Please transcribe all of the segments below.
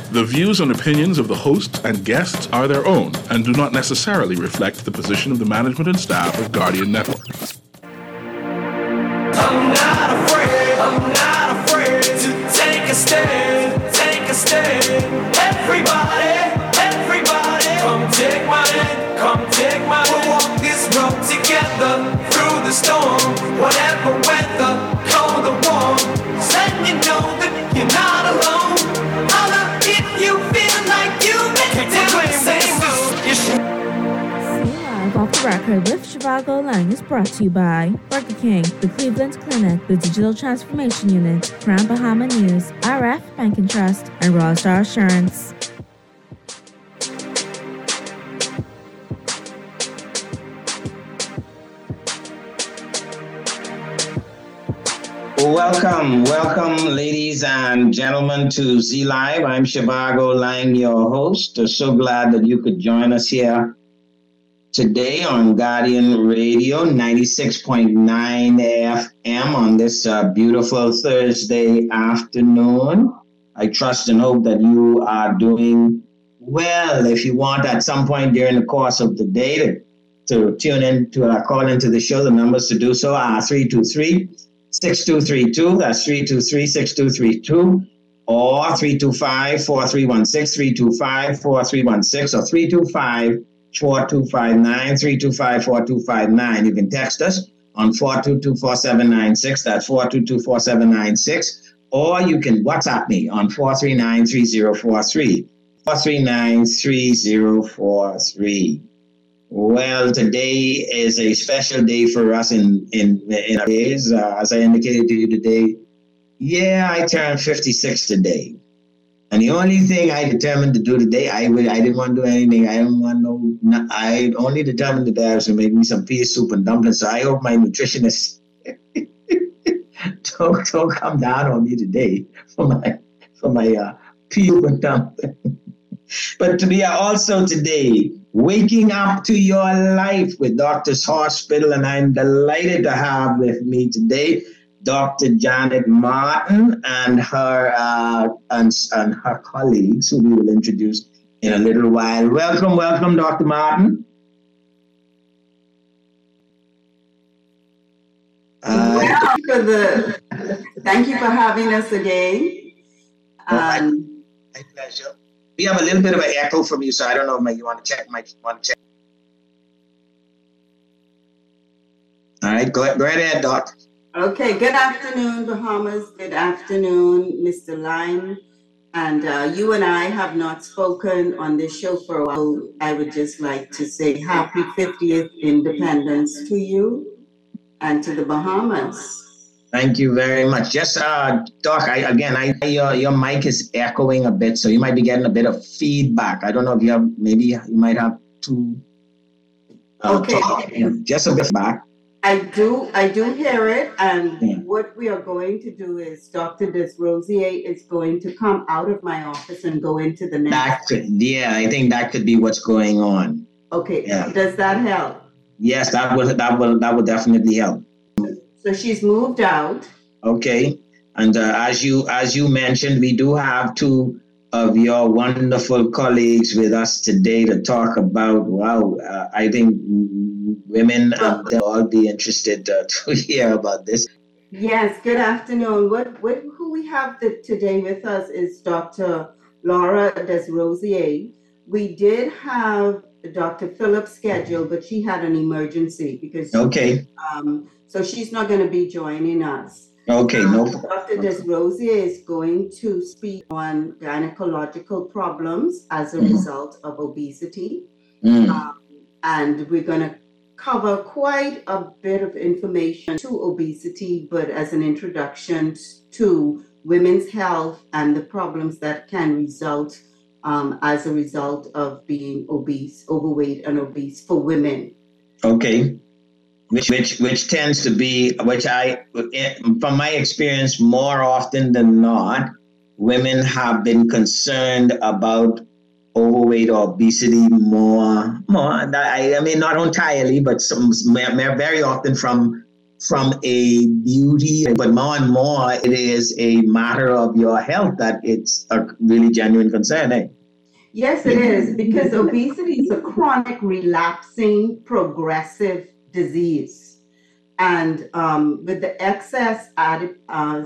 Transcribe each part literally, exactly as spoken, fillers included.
The views and opinions of the hosts and guests are their own and do not necessarily reflect the position of the management and staff of Guardian Network. I'm not afraid, I'm not afraid to take a stand, take a stand. Everybody, everybody, come take my hand, come take my hand. We'll walk this road together through the storm, whatever weather, cold or warm. Just let me know that you're not alone. Holla if you feel like you make the same move. You should. Off the Record with Shivago Lang is brought to you by Burger King, the Cleveland Clinic, the Digital Transformation Unit, Grand Bahama News, R F Bank and Trust, and Royal Star Assurance. Welcome, welcome, ladies and gentlemen, to Z Live. I'm Shivago Lang, your host. So glad that you could join us here today on Guardian Radio ninety-six point nine F M on this uh, beautiful Thursday afternoon. I trust and hope that you are doing well. If you want at some point during the course of the day to, to tune in to uh, call into the show, the numbers to do so are three two three, six two three two. That's three two three, six two three two. Or three two five, four three one six, three two five, four three one six, or three two five, four two five nine, three two five, four two five nine. You can text us on four two two, four seven nine six. That's four two two, four seven nine six. Or you can WhatsApp me on four three nine, three zero four three. four three nine, three zero four three. Well, today is a special day for us in, in, in our days. Uh, as I indicated to you today, yeah, I turned fifty-six today. And the only thing I determined to do today, I would, I didn't want to do anything. I didn't want no, no I only determined today I was going to make me some pea soup and dumplings. So I hope my nutritionist don't, don't come down on me today for my, for my uh, pea soup and dumplings. But we are also today waking up to your life with Doctors Hospital. And I'm delighted to have with me today Doctor Janet Martin and her uh, and, and her colleagues, who we will introduce in a little while. Welcome, welcome, Doctor Martin. Uh, well, for the, thank you for having us again. Um, my pleasure. We have a little bit of an echo from you, so I don't know if you want to check. Might want to check. All right, go, go right ahead, Doc. Okay, good afternoon, Bahamas. Good afternoon, Mister Lime. And uh, you and I have not spoken on this show for a while. I would just like to say happy fiftieth Independence to you and to the Bahamas. Thank you very much. Just, uh, Doc, I, again, I, your, your mic is echoing a bit, so you might be getting a bit of feedback. I don't know if you have, maybe you might have to. Uh, okay. Talk, yeah, just a bit back. I do, I do hear it, and yeah. What we are going to do is Doctor Desrosiers is going to come out of my office and go into the next. That could, yeah, I think that could be what's going on. Okay, yeah. Does that help? Yes, that will, that will, that will definitely help. So she's moved out. Okay, and uh, as you as you mentioned, we do have two of your wonderful colleagues with us today to talk about. Wow, uh, I think women um, they'll all be interested uh, to hear about this. Yes. Good afternoon. What what who we have the, today with us is Doctor Laura Desrosiers. We did have Doctor Phillips scheduled, but she had an emergency because. Okay. Um, So she's not going to be joining us. Okay, no. Um, Doctor Desrosiers is going to speak on gynecological problems as a mm. result of obesity. Mm. Um, and we're going to cover quite a bit of information to obesity, but as an introduction to women's health and the problems that can result um, as a result of being obese, overweight and obese for women. Okay. Which, which which tends to be, which I, from my experience, more often than not, women have been concerned about overweight or obesity more. More, I, I mean, not entirely, but some very often from from a beauty, but more and more it is a matter of your health that it's a really genuine concern, eh? Yes, it is, because obesity is a chronic, relapsing, progressive disease. And um, with the excess added uh,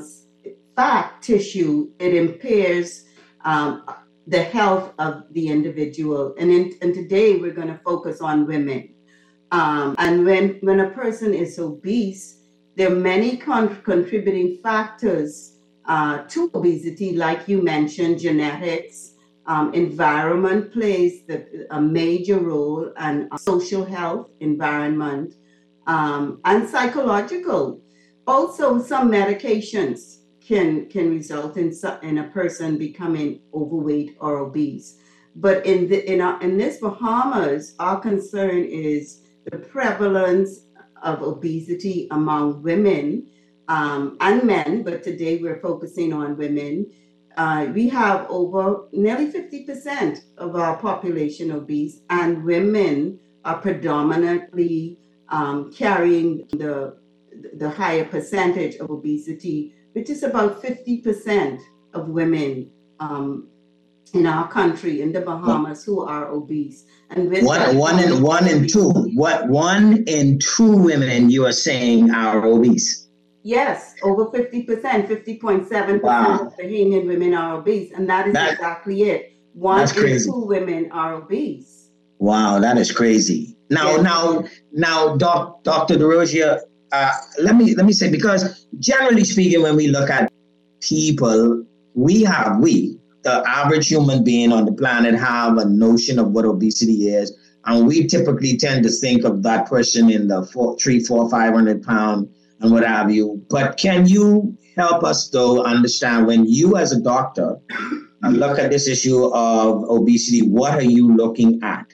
fat tissue, it impairs um, the health of the individual. And, in, and today we're going to focus on women. Um, and when, when a person is obese, there are many con- contributing factors uh, to obesity, like you mentioned, genetics. Um, environment plays the, a major role, and uh, social health, environment, um, and psychological. Also, some medications can can result in in a person becoming overweight or obese. But in the in our, in this Bahamas, our concern is the prevalence of obesity among women um, and men. But today we're focusing on women. Uh, we have over nearly fifty percent of our population obese, and women are predominantly um, carrying the the higher percentage of obesity, which is about fifty percent of women um, in our country, in the Bahamas, who are obese. And with one, that, one in one in two, what one in two women you are saying are obese? Yes, over fifty percent, fifty point seven percent Wow. of Bahamian women are obese, and that is That- exactly it. One that's in crazy. two women are obese. Wow, that is crazy. Now, Yes. now, now, doc, Doctor DeRosier, uh, let me let me say, because generally speaking, when we look at people, we have we the average human being on the planet have a notion of what obesity is, and we typically tend to think of that person in the four, three, four, five hundred pound and what have you. But can you help us though understand, when you as a doctor look at this issue of obesity, what are you looking at?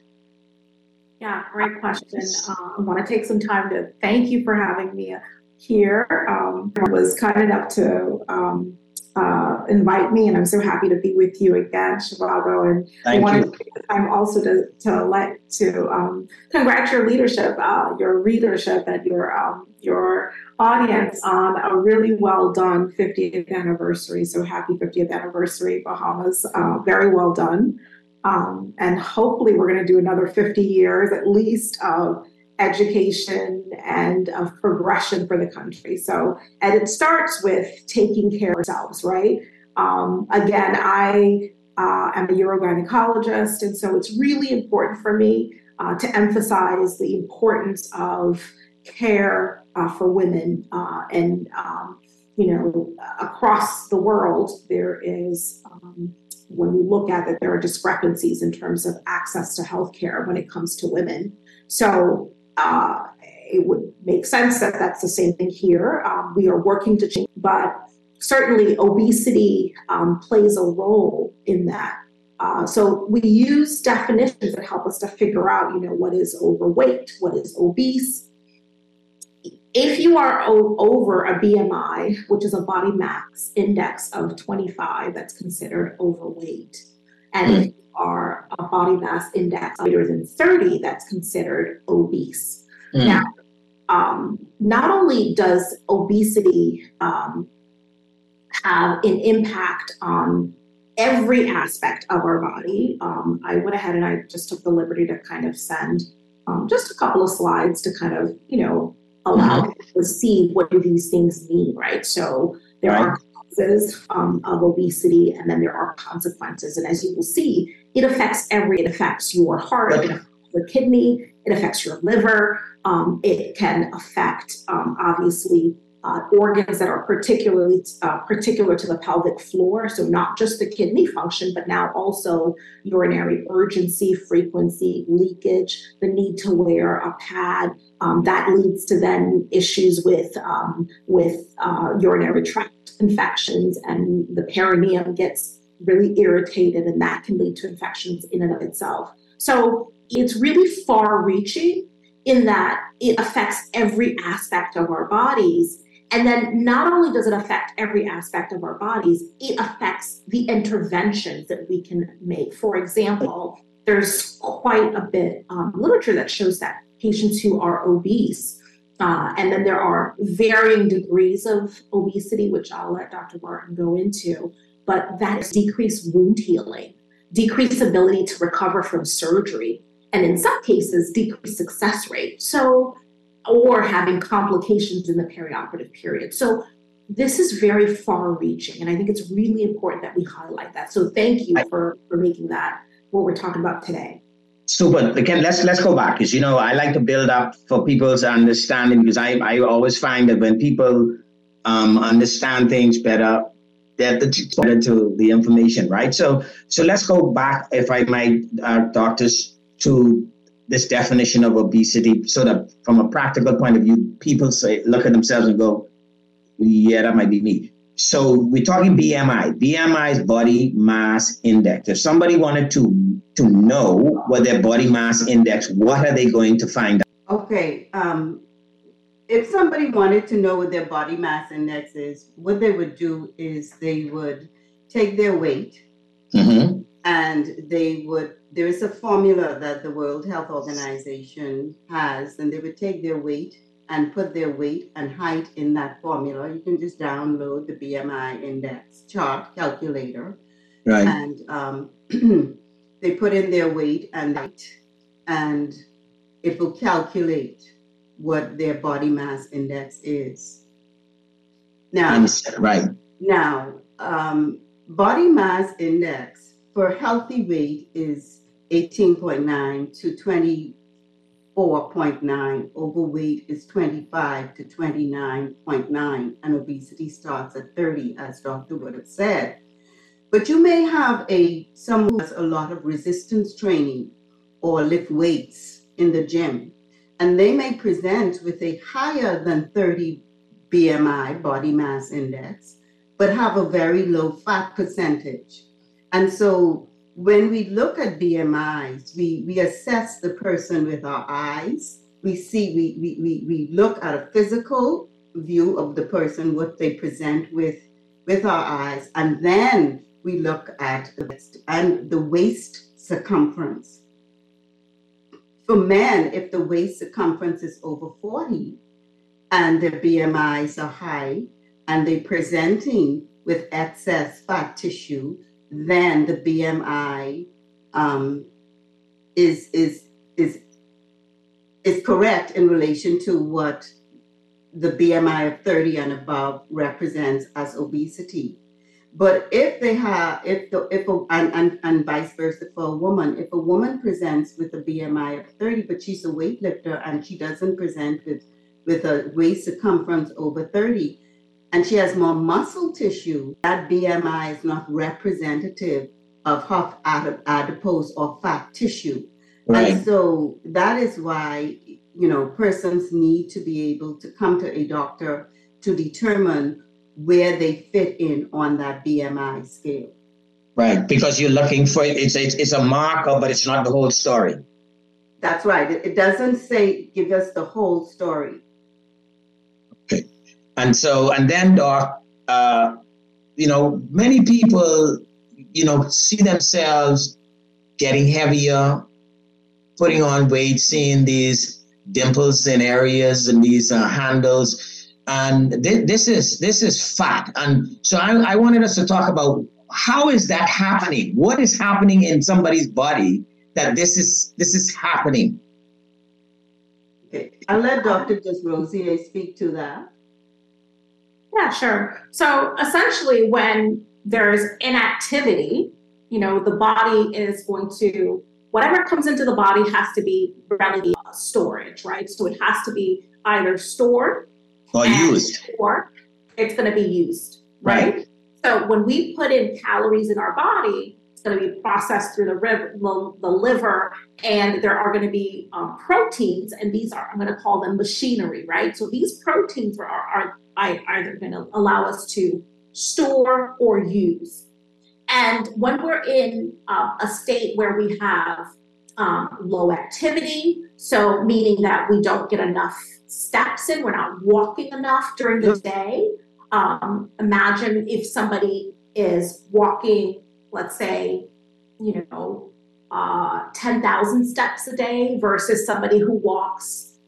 Yeah, great question. Uh, I want to take some time to thank you for having me here. Um, I was kind enough to um, uh, invite me, and I'm so happy to be with you again, Zhivago. And Thank I want you. to take the time also to to let to um, congratulate your leadership, uh, your readership, and your um, your audience on a really well done fiftieth anniversary. So happy fiftieth anniversary, Bahamas. Uh, very well done. Um, and hopefully we're going to do another fifty years at least of education and of progression for the country. So, and it starts with taking care of ourselves, right? Um, again, I uh, am a urogynecologist, and so it's really important for me uh, to emphasize the importance of care uh, for women. Uh, and, um, you know, across the world, there is... Um, when we look at it, there are discrepancies in terms of access to healthcare when it comes to women. So uh, it would make sense that that's the same thing here. Um, we are working to change, but certainly obesity um, plays a role in that. Uh, so we use definitions that help us to figure out, you know, what is overweight, what is obese. If you are o- over a B M I, which is a body mass index of twenty-five, that's considered overweight. And if you are a body mass index greater than thirty, that's considered obese. Mm. Now, um, not only does obesity um, have an impact on every aspect of our body, um, I went ahead and I just took the liberty to kind of send um, just a couple of slides to kind of, you know, allow people to see what do these things mean, right? So there Right. are causes um, of obesity, and then there are consequences. And as you will see, it affects every, it affects your heart, Right. it affects your kidney, it affects your liver. Um, it can affect, um, obviously, uh, organs that are particularly uh, particular to the pelvic floor. So not just the kidney function, but now also urinary urgency, frequency, leakage, the need to wear a pad. Um, that leads to then issues with um, with uh, urinary tract infections, and the perineum gets really irritated, and that can lead to infections in and of itself. So it's really far-reaching in that it affects every aspect of our bodies. And then not only does it affect every aspect of our bodies, it affects the interventions that we can make. For example, there's quite a bit of um, literature that shows that patients who are obese Uh, and then there are varying degrees of obesity, which I'll let Doctor Martin go into, but that is decreased wound healing, decreased ability to recover from surgery, and in some cases, decreased success rate. So, or having complications in the perioperative period. So this is very far reaching. And I think it's really important that we highlight that. So thank you for, for making that what we're talking about today. Super. Again, let's let's go back, because you know I like to build up for people's understanding, because I, I always find that when people um, understand things better, they're the better to the information, right? So so let's go back, if I might, uh, doctors, to this definition of obesity, so that from a practical point of view, people say look at themselves and go, yeah, that might be me. So we're talking B M I. B M I is body mass index. If somebody wanted to to know what their body mass index, what are they going to find out? Okay. Um, if somebody wanted to know what their body mass index is, what they would do is they would take their weight, mm-hmm. and they would, there is a formula that the World Health Organization has, and they would take their weight and put their weight and height in that formula. You can just download the B M I index chart calculator. Right. And um, they put in their weight and height, and it will calculate what their body mass index is. Now, right. Now, um, body mass index for healthy weight is eighteen point nine to twenty-four point nine. Overweight is twenty-five to twenty-nine point nine, and obesity starts at thirty, as Doctor Wood have said. But you may have a someone who has a lot of resistance training or lift weights in the gym, and they may present with a higher than thirty B M I, body mass index, but have a very low fat percentage. And so when we look at B M Is, we, we assess the person with our eyes. We see, we, we, we, we look at a physical view of the person, what they present with, with our eyes, and then we look at the waist and the waist circumference. For men, if the waist circumference is over forty and their B M Is are high and they're presenting with excess fat tissue, then the B M I um, is, is, is, is correct in relation to what the B M I of thirty and above represents as obesity. But if they have, if the, if a, and, and, and vice versa for a woman, if a woman presents with a B M I of thirty, but she's a weightlifter and she doesn't present with, with a waist circumference over thirty, and she has more muscle tissue, that B M I is not representative of her adipose or fat tissue. Right. And so that is why, you know, persons need to be able to come to a doctor to determine where they fit in on that B M I scale. Right, because you're looking for, it's, it's, it's a marker, but it's not the whole story. That's right. It, it doesn't say, give us the whole story. Okay. And so, and then, Doc, uh, you know, many people, you know, see themselves getting heavier, putting on weight, seeing these dimples in areas and these uh, handles. And th- this is this is fat. And so I, I wanted us to talk about how is that happening? What is happening in somebody's body that this is this is happening? Okay, I'll let Doctor Desrosiers speak to that. Yeah, sure. So essentially, when there's inactivity, you know, the body is going to, whatever comes into the body has to be readily storage, right? So it has to be either stored or used, or it's going to be used, right? right? So when we put in calories in our body, it's going to be processed through the, river, the, the liver, and there are going to be um, proteins, and these are, I'm going to call them machinery, right? So these proteins are, are, are either going to allow us to store or use. And when we're in uh, a state where we have um, low activity, so meaning that we don't get enough steps in, we're not walking enough during the day. Um, imagine if somebody is walking, let's say, you know, uh, ten thousand steps a day versus somebody who walks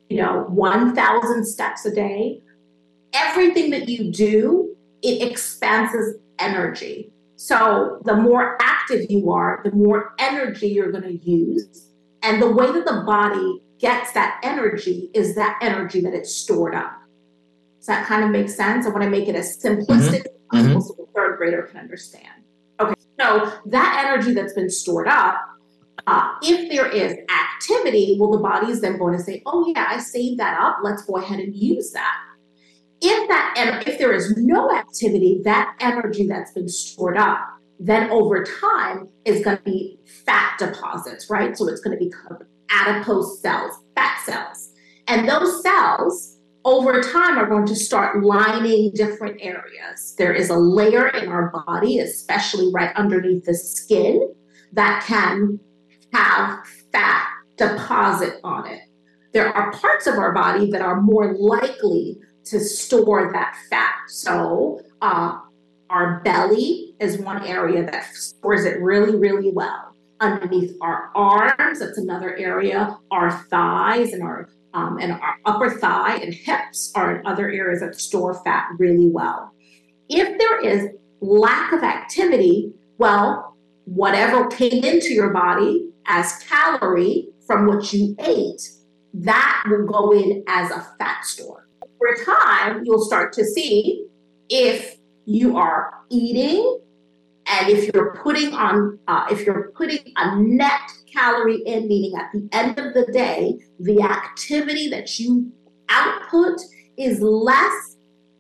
you know, one thousand steps a day, everything that you do, it expands energy. So the more active you are, the more energy you're going to use. And the way that the body gets that energy is that energy that it's stored up. Does that kind of make sense? I want to make it as simplistic mm-hmm. as possible so the third grader can understand. Okay, so that energy that's been stored up, uh, if there is activity, well, the body is then going to say, oh yeah, I saved that up. Let's go ahead and use that. If that, if there is no activity, that energy that's been stored up, then over time is going to be fat deposits, right? So it's going to become adipose cells, fat cells. And those cells over time are going to start lining different areas. There is a layer in our body, especially right underneath the skin, that can have fat deposit on it. There are parts of our body that are more likely to store that fat. So uh, our belly is one area that stores it really, really well. Underneath our arms, that's another area. Our thighs and our um, and our upper thigh and hips are other areas that store fat really well. If there is lack of activity, well, whatever came into your body as calorie from what you ate, that will go in as a fat store. Over time, you'll start to see if you are eating and if you're putting on, uh, if you're putting a net calorie in, meaning at the end of the day, the activity that you output is less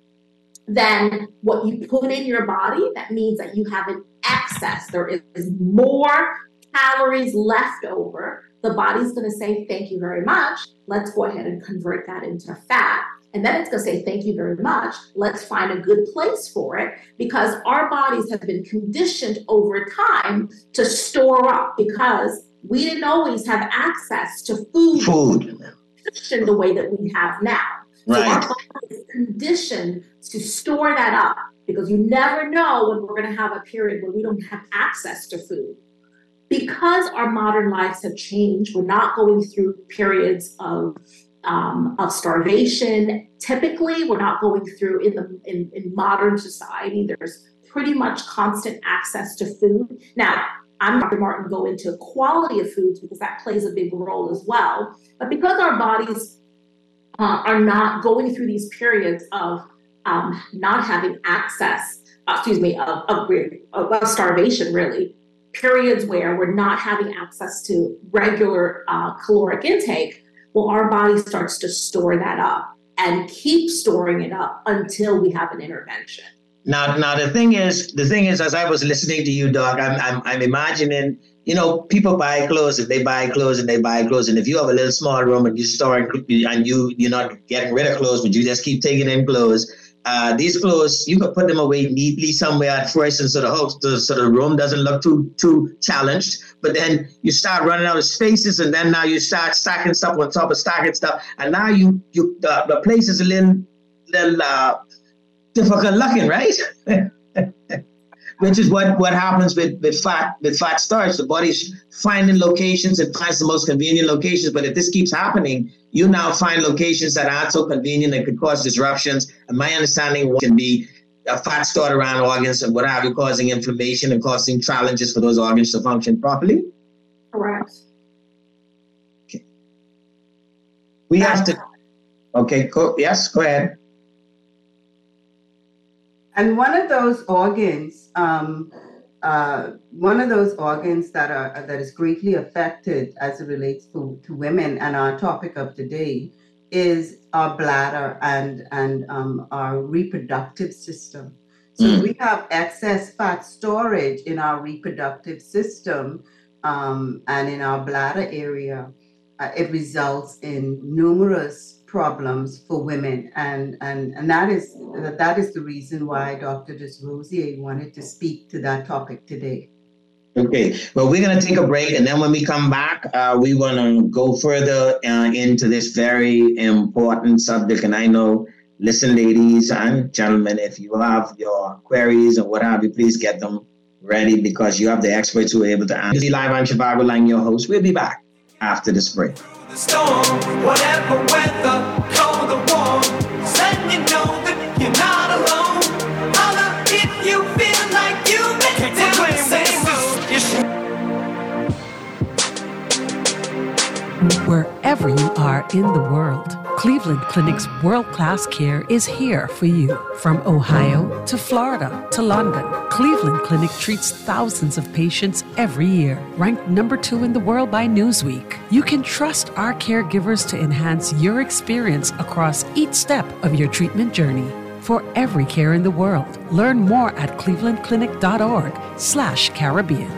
than what you put in your body. That means that you have an excess. There is more calories left over. The body's going to say, thank you very much. Let's go ahead and convert that into fat. And then it's going to say, thank you very much. Let's find a good place for it, because our bodies have been conditioned over time to store up, because we didn't always have access to food, food. the way that we have now. Right. So our body is conditioned to store that up, because you never know when we're going to have a period where we don't have access to food. Because our modern lives have changed, we're not going through periods of Um, of starvation. Typically, we're not going through in the in, in modern society. There's pretty much constant access to food. Now, I'm Doctor Martin go into quality of foods because that plays a big role as well. But because our bodies uh, are not going through these periods of um, not having access, uh, excuse me, of, of, of starvation, really, periods where we're not having access to regular uh, caloric intake, well, our body starts to store that up and keep storing it up until we have an intervention. Now, now the thing is, the thing is, as I was listening to you, Doc, I'm, I'm, I'm imagining, you know, people buy clothes and they buy clothes and they buy clothes, and if you have a little small room and you store and you you're not getting rid of clothes, but you just keep taking in clothes. Uh, these clothes, you could put them away neatly somewhere at first, and so the house, the, so the room doesn't look too too challenged. But then you start running out of spaces, and then now you start stacking stuff on top of stacking stuff, and now you you uh, the place is a little little uh, difficult looking, right? Which is what, what happens with, with fat with fat storage. The body's finding locations and finds the most convenient locations. But if this keeps happening, you now find locations that aren't so convenient and could cause disruptions. And my understanding can be a fat stored around organs and what have you, causing inflammation and causing challenges for those organs to function properly. Correct. Okay. We have to. Okay. Go, yes. Go ahead. And one of those organs, um, uh, one of those organs that are that is greatly affected as it relates to, to women, and our topic of today is our bladder and and um, our reproductive system. So mm. we have excess fat storage in our reproductive system um, and in our bladder area. Uh, it results in numerous problems for women, and and and that is that is the reason why Doctor Desrosiers wanted to speak to that topic today. Okay, well, we're going to take a break, and then when we come back, uh, we want to go further uh, into this very important subject. And I know, listen, ladies and gentlemen, if you have your queries or what have you, please get them ready, because you have the experts who are able to answer. Live on Zhivago Lang, your host. We'll be back. after this break. The storm, whatever weather, cold or warm, letting you know that you're not alone. Holla if you feel like you make it down the same road. Wherever you are in the world, Cleveland Clinic's world-class care is here for you. From Ohio to Florida to London, Cleveland Clinic treats thousands of patients every year. Ranked number two in the world by Newsweek, you can trust our caregivers to enhance your experience across each step of your treatment journey. For every care in the world, learn more at clevelandclinic.org slash Caribbean.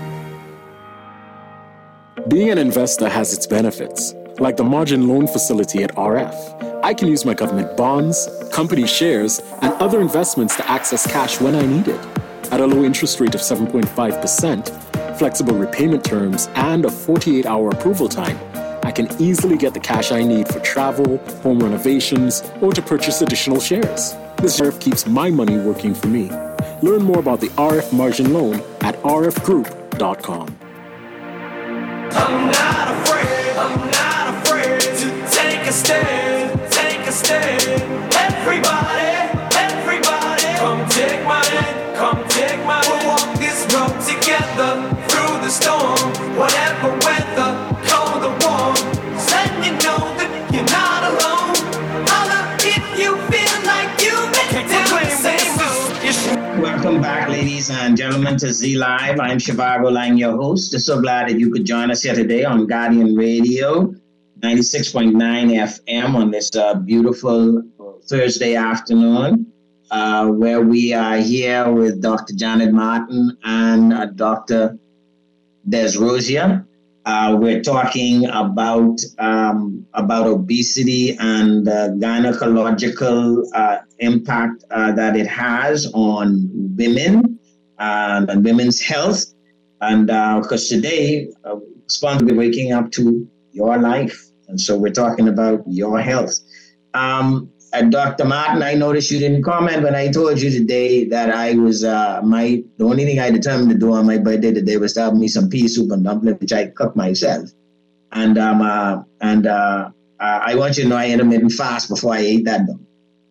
Being an investor has its benefits, like the margin loan facility at R F. I can use my government bonds, company shares, and other investments to access cash when I need it. At a low interest rate of seven point five percent, flexible repayment terms, and a forty-eight hour approval time, I can easily get the cash I need for travel, home renovations, or to purchase additional shares. This R F keeps my money working for me. Learn more about the R F margin loan at r f group dot com. I'm not afraid, I'm not afraid to take a stand, take a stand. Everybody, everybody, come take my hand, come take my hand. We'll walk this road together through the storm, whatever weather, cold or warm. Letting you know that you're not alone. Holla if you feel like you make it down the same road. Welcome back, ladies and gentlemen, to Z Live. I'm Shivago Lang, your host. I'm so glad that you could join us here today on Guardian Radio, ninety-six point nine F M on this uh, beautiful Thursday afternoon, uh, where we are here with Doctor Janet Martin and uh, Doctor Des Rosier. Uh, we're talking about um, about obesity and uh, gynecological uh, impact uh, that it has on women uh, and women's health. And because uh, today, uh, we're waking up to your life. And so we're talking about your health. Um, and Doctor Martin, I noticed you didn't comment when I told you today that I was, uh, my the only thing I determined to do on my birthday today was to have me some pea soup and dumpling, which I cooked myself. And um, uh, and uh, uh, I want you to know I intermittent fast before I ate that though.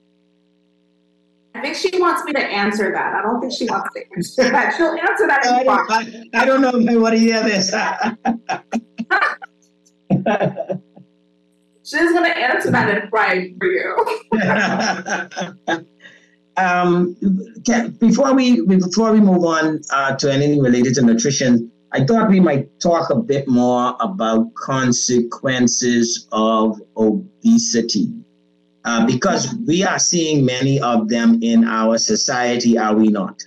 I think she wants me to answer that. I don't think she wants to answer that. She'll answer that in I, don't, I, I don't know if I want to hear this. She's going to answer that in pride for you. um, can, before we before we move on uh, to anything related to nutrition, I thought we might talk a bit more about consequences of obesity. Uh, because we are seeing many of them in our society, are we not?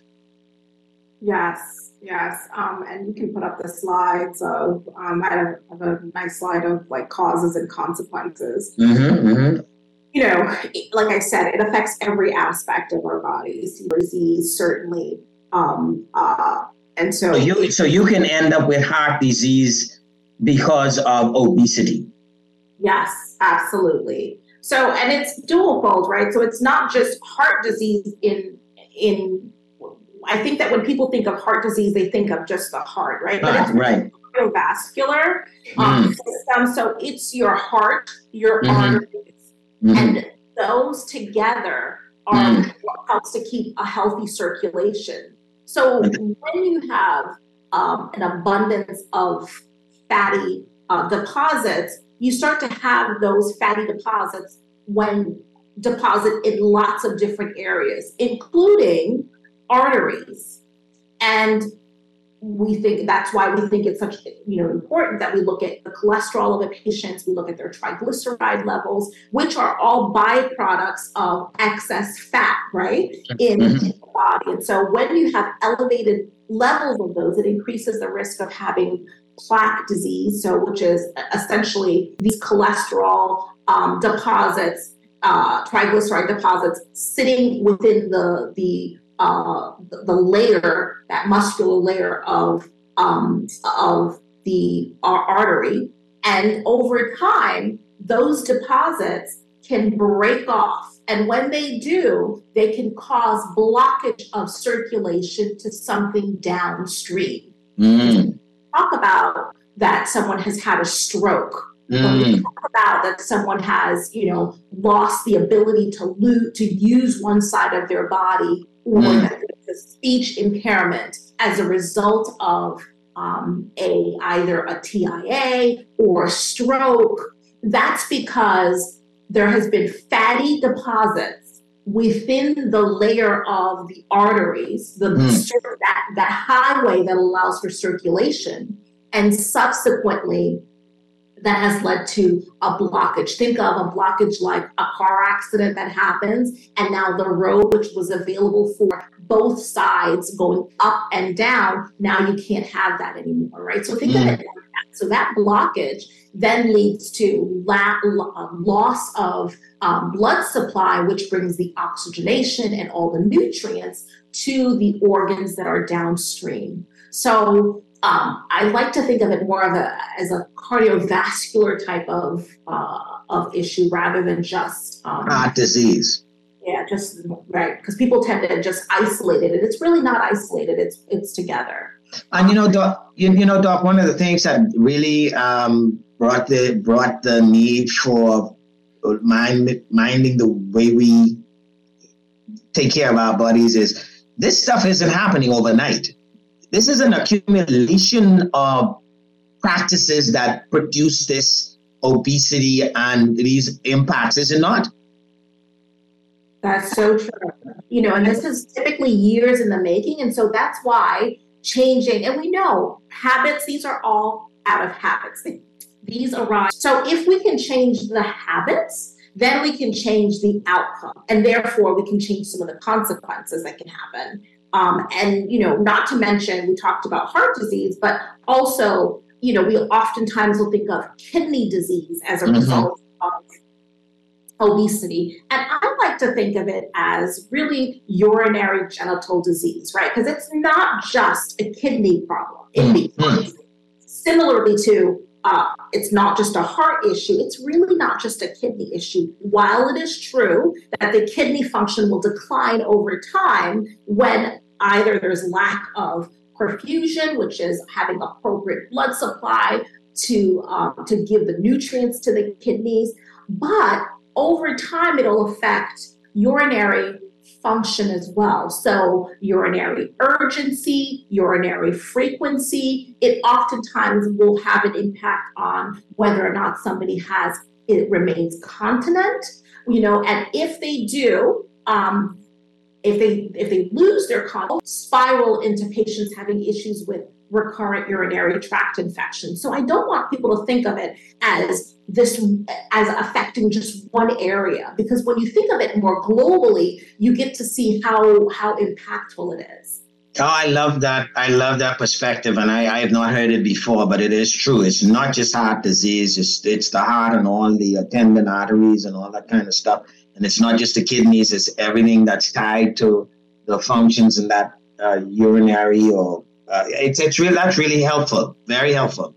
Yes, yes. Um, and you can put up the slides of, um, I have, have a nice slide of like causes and consequences. Mm-hmm, mm-hmm. You know, like I said, it affects every aspect of our bodies. Disease, certainly. Um, uh, and so, so you so you can end up with heart disease because of obesity. Yes, absolutely. So, and it's dual-fold, right? So it's not just heart disease in, in, I think that when people think of heart disease, they think of just the heart, right? But ah, it's right. cardiovascular um, Mm. system. So it's your heart, your Mhm. arteries, Mhm. and those together are Mm. what helps to keep a healthy circulation. So when you have um, an abundance of fatty uh, deposits, you start to have those fatty deposits when deposit in lots of different areas, including arteries. And we think that's why we think it's such, you know, important that we look at the cholesterol of the patients, we look at their triglyceride levels, which are all byproducts of excess fat, right, in, Mhm. in the body. And so when you have elevated levels of those, it increases the risk of having plaque disease, so which is essentially these cholesterol um, deposits, uh, triglyceride deposits sitting within the the uh, the, the layer, that muscular layer of um, of the uh, artery, and over time, those deposits can break off, and when they do, they can cause blockage of circulation to something downstream. Mm. Talk about that someone has had a stroke. Mm. When we talk about that someone has, you know, lost the ability to lo- to use one side of their body, or Mm. that there's a speech impairment as a result of um, a either a T I A or a stroke, that's because there has been fatty deposits within the layer of the arteries, the Mm. that, that highway that allows for circulation, and subsequently that has led to a blockage. Think of a blockage like a car accident that happens, and now the road, which was available for both sides going up and down, now you can't have that anymore, right? So think mm. of it like that. So that blockage then leads to la- loss of um, blood supply, which brings the oxygenation and all the nutrients to the organs that are downstream. So um, I like to think of it more of a as a cardiovascular type of uh, of issue rather than just um, heart disease. Yeah, just right, because people tend to just isolate it, and it's really not isolated. It's it's together. And you know, Doc, you, you know, Doc, one of the things that really um, brought the brought the need for mind, minding the way we take care of our bodies is this stuff isn't happening overnight. This is an accumulation of practices that produce this obesity and these impacts, is it not? That's so true. You know, and this is typically years in the making. And so that's why changing, and we know habits, these are all out of habits. These arise. So if we can change the habits, then we can change the outcome. And therefore we can change some of the consequences that can happen. Um, and, you know, not to mention, we talked about heart disease, but also, you know, we oftentimes will think of kidney disease as a mm-hmm. result of obesity. And I like to think of it as really urinary genital disease, right? Because it's not just a kidney problem. It becomes similarly to, uh, it's not just a heart issue. It's really not just a kidney issue. While it is true that the kidney function will decline over time when either there's lack of perfusion, which is having appropriate blood supply to um, to give the nutrients to the kidneys, but over time it'll affect urinary function as well. So urinary urgency, urinary frequency, it oftentimes will have an impact on whether or not somebody has, it remains continent, you know, and if they do, um, if they if they lose their continence, spiral into patients having issues with recurrent urinary tract infections. So I don't want people to think of it as this as affecting just one area, because when you think of it more globally, you get to see how how impactful it is. Oh, I love that. I love that perspective. And I, I have not heard it before, but it is true. It's not just heart disease. It's, it's the heart and all the tendon arteries and all that kind of stuff. And it's not just the kidneys. It's everything that's tied to the functions in that uh, urinary or uh, it's, it's really, that's really helpful. Very helpful.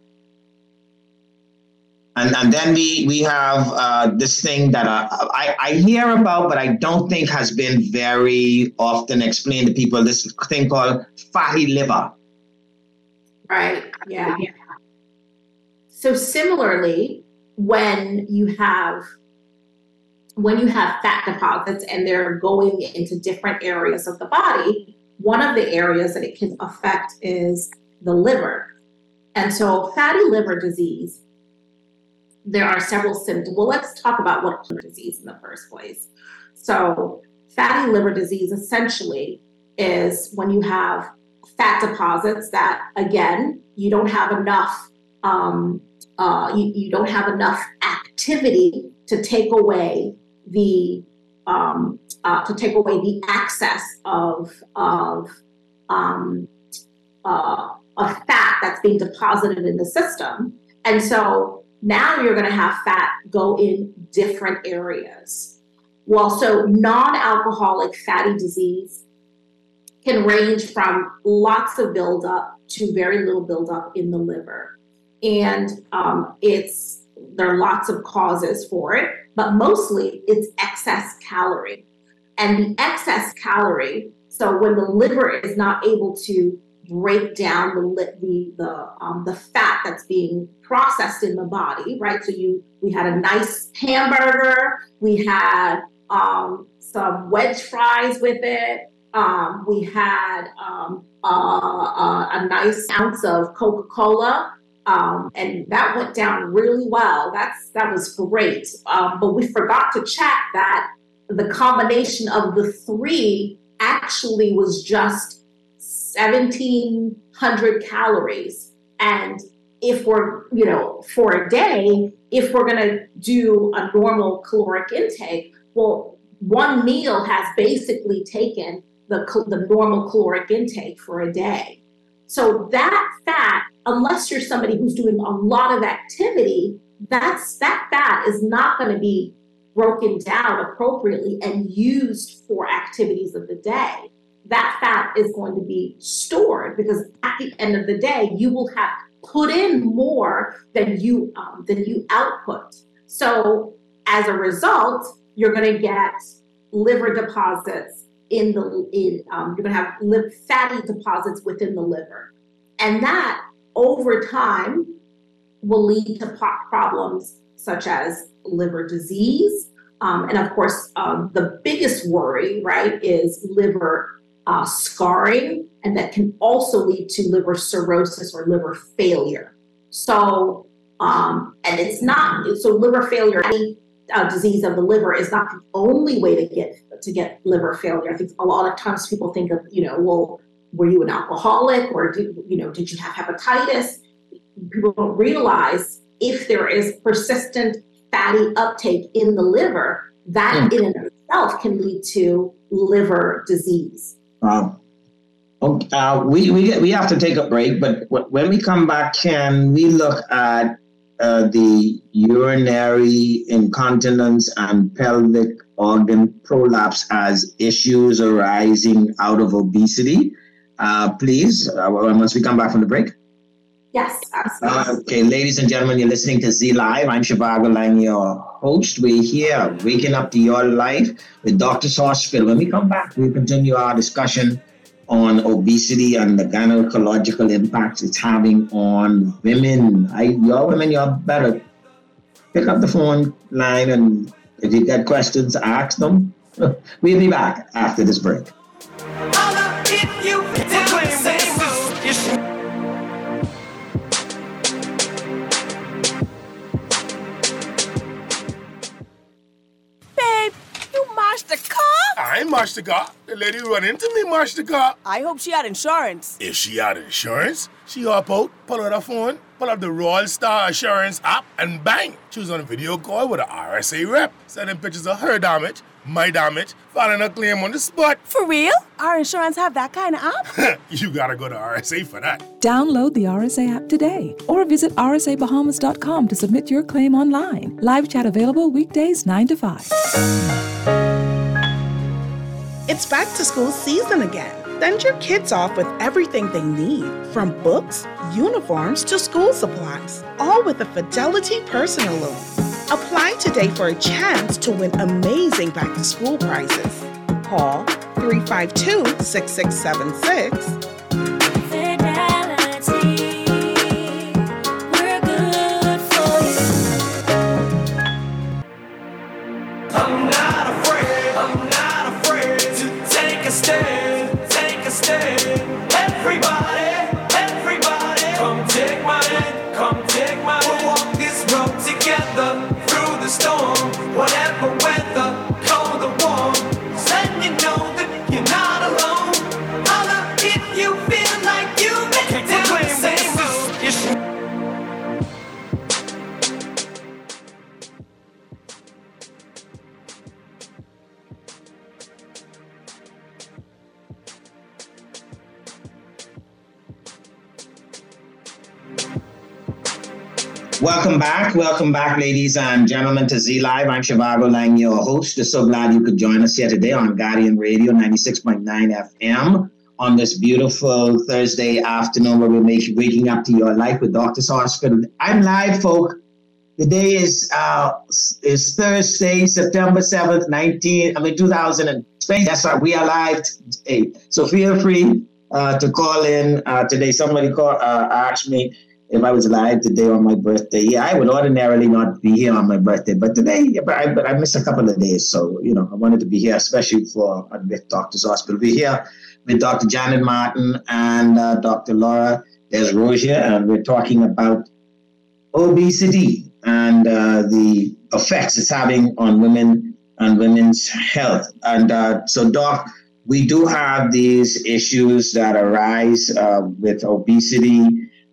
And and then we we have uh, this thing that uh, I, I hear about, but I don't think has been very often explained to people, this thing called fatty liver. Right, yeah. So similarly, when you have when you have fat deposits and they're going into different areas of the body, one of the areas that it can affect is the liver. And so fatty liver disease, there are several symptoms. Well, let's talk about what liver disease in the first place. So fatty liver disease essentially is when you have fat deposits that, again, you don't have enough, um, uh, you, you don't have enough activity to take away the um, uh, to take away the excess of of um, uh, of fat that's being deposited in the system, and so now you're going to have fat go in different areas. Well, so non-alcoholic fatty disease can range from lots of buildup to very little buildup in the liver. And um, it's there are lots of causes for it, but mostly it's excess calorie. And the excess calorie, so when the liver is not able to break down the the the, um, the fat that's being processed in the body, right? So you we had a nice hamburger, we had um, some wedge fries with it, um, we had um, uh, uh, a nice ounce of Coca-Cola, um, and that went down really well. That's that was great, um, but we forgot to check that the combination of the three actually was just seventeen hundred calories. And if we're, you know, for a day, if we're going to do a normal caloric intake, well, one meal has basically taken the, the normal caloric intake for a day. So that fat, unless you're somebody who's doing a lot of activity, that's that fat is not going to be broken down appropriately and used for activities of the day. That fat is going to be stored because at the end of the day, you will have put in more than you um, than you output. So as a result, you're going to get liver deposits in the in um, you're going to have li- fatty deposits within the liver, and that over time will lead to po- problems such as liver disease, um, and of course, um, the biggest worry, right, is liver Uh, scarring, and that can also lead to liver cirrhosis or liver failure. So, um, and it's not, so liver failure, any uh, disease of the liver is not the only way to get to get liver failure. I think a lot of times people think of, you know, well, were you an alcoholic, or did, you know, did you have hepatitis? People don't realize if there is persistent fatty uptake in the liver, that mm. in and of itself can lead to liver disease. Um, okay, uh, we, we we have to take a break, but w- when we come back, can we look at uh, the urinary incontinence and pelvic organ prolapse as issues arising out of obesity? Uh, please, uh, once we come back from the break. Yes, absolutely. Uh, okay, ladies and gentlemen, you're listening to Z Live. I'm Shivago Lang, your host. We're here, waking up to your life with Doctors Hospital. When we come back, we continue our discussion on obesity and the gynecological impacts it's having on women. I, your women, you're better. Pick up the phone line, and if you got questions, ask them. We'll be back after this break. I marched the car. The lady run into me, marched the car. I hope she had insurance. If she had insurance, she hop out, pull out her phone, pull up the Royal Star Assurance app, and bang! She was on a video call with an R S A rep, sending pictures of her damage, my damage, filing a claim on the spot. For real? Our insurance have that kind of app? You gotta go to R S A for that. Download the R S A app today, or visit r s a bahamas dot com to submit your claim online. Live chat available weekdays nine to five. It's back to school season again. Send your kids off with everything they need, from books, uniforms to school supplies, all with a Fidelity personal loan. Apply today for a chance to win amazing back-to-school prizes. Call three five two, six six seven six. Stand, take a stand. Everybody, everybody, come take my hand, come take my hand. We'll walk this road together through the storm, whatever weather, cold or warm. Let you know that you're not alone. Holla if you feel like you've been down the same road. Welcome back. Welcome back, ladies and gentlemen, to Z Live. I'm Shivago Lang, your host. We're so glad you could join us here today on Guardian Radio ninety-six point nine F M on this beautiful Thursday afternoon where we're making, waking up to your life with Doctors Hospital. I'm live, folk. The day is uh, is Thursday, September seventh, nineteen, I mean, two thousand twenty. That's right, we are live today. So feel free uh, to call in uh, today. Somebody called, uh, asked me if I was live today on my birthday. Yeah, I would ordinarily not be here on my birthday, but today, yeah, but I, but I missed a couple of days. So, you know, I wanted to be here, especially for uh, with Doctor's Hospital. We're here with Doctor Janet Martin and uh, Doctor Laura Desrosiers, and we're talking about obesity and uh, the effects it's having on women and women's health. And uh, so, Doc, we do have these issues that arise uh, with obesity,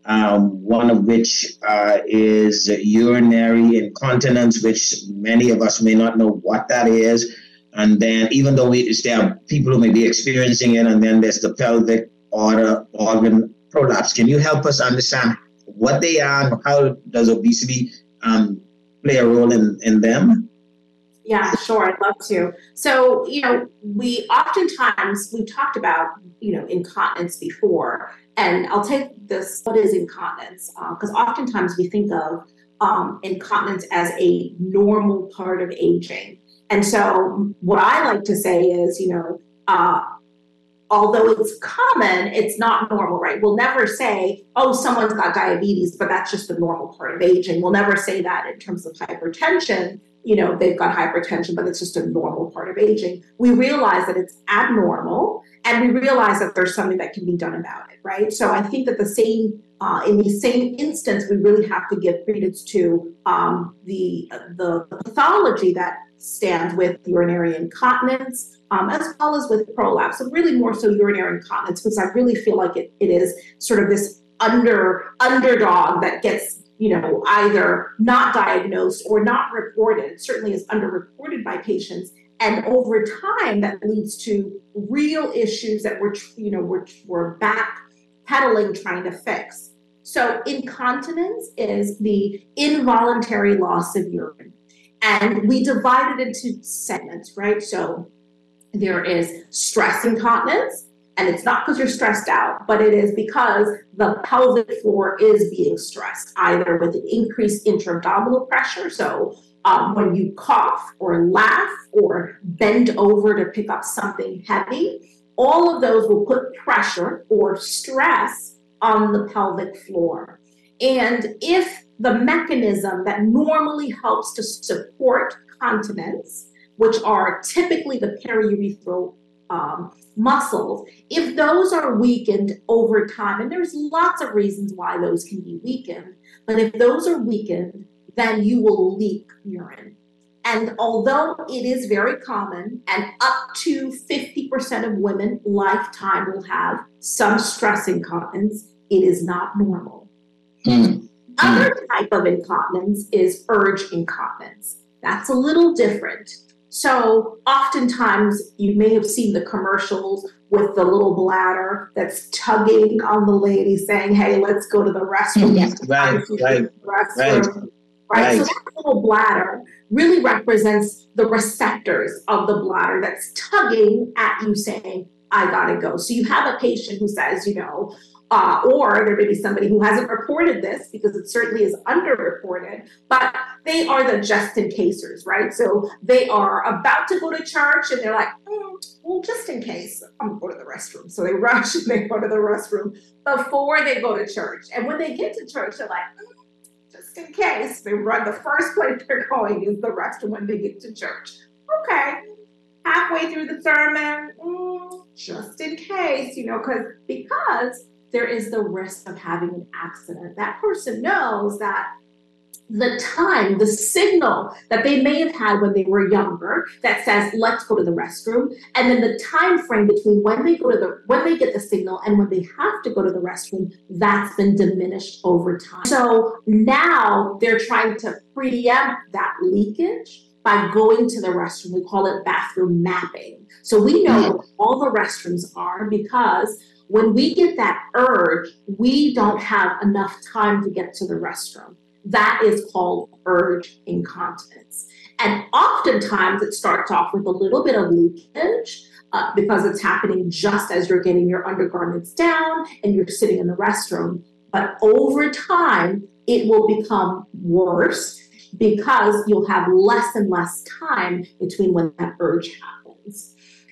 um, one of which uh, is urinary incontinence, which many of us may not know what that is. And then even though we, there are people who may be experiencing it, and then there's the pelvic order, organ prolapse. Can you help us understand what they are and how does obesity um, play a role in, in them? Yeah, sure. I'd love to. So, you know, we oftentimes, we've talked about, you know, incontinence before, and I'll take this, what is incontinence? Because uh, oftentimes we think of um, incontinence as a normal part of aging. And so what I like to say is, you know, uh, although it's common, it's not normal, right? We'll never say, oh, someone's got diabetes, but that's just the normal part of aging. We'll never say that in terms of hypertension. You know, they've got hypertension, but it's just a normal part of aging. We realize that it's abnormal, and we realize that there's something that can be done about it, right? So I think that the same, uh, in the same instance, we really have to give credence to um, the, the pathology that stands with urinary incontinence, um, as well as with prolapse. So really more so urinary incontinence, because I really feel like it, it is sort of this under underdog that gets, you know, either not diagnosed or not reported, certainly is underreported by patients. And over time, that leads to real issues that we're, you know, we're, we're backpedaling trying to fix. So incontinence is the involuntary loss of urine. And we divide it into segments, right? So there is stress incontinence, and it's not because you're stressed out, but it is because the pelvic floor is being stressed, either with an increased intra-abdominal pressure. So um, when you cough or laugh or bend over to pick up something heavy, all of those will put pressure or stress on the pelvic floor. And if the mechanism that normally helps to support continence, which are typically the periurethral um, muscles, if those are weakened over time, and there's lots of reasons why those can be weakened, but if those are weakened, then you will leak urine. And although it is very common, and up to fifty percent of women lifetime will have some stress incontinence, it is not normal. Mm. Other type of incontinence is urge incontinence. That's a little different. So oftentimes you may have seen the commercials with the little bladder that's tugging on the lady saying, hey, let's go to the restroom. Right, right, right, right. Right? So that little bladder really represents the receptors of the bladder that's tugging at you saying, I gotta go. So you have a patient who says, you know, Uh, or there may be somebody who hasn't reported this because it certainly is underreported, but they are the just in casers, right? So they are about to go to church and they're like, mm, well, just in case, I'm going to go to the restroom. So they rush and they go to the restroom before they go to church. And when they get to church, they're like, mm, just in case. They run, the first place they're going is the restroom when they get to church. Okay. Halfway through the sermon, mm, just in case, you know, because because there is the risk of having an accident. That person knows that the time, the signal that they may have had when they were younger that says, let's go to the restroom, and then the time frame between when they go to the, when they get the signal and when they have to go to the restroom, that's been diminished over time. So now they're trying to preempt that leakage by going to the restroom. We call it bathroom mapping. So we know where all the restrooms are because when we get that urge, we don't have enough time to get to the restroom. That is called urge incontinence. And oftentimes it starts off with a little bit of leakage uh, because it's happening just as you're getting your undergarments down and you're sitting in the restroom. But over time, it will become worse because you'll have less and less time between when that urge happens.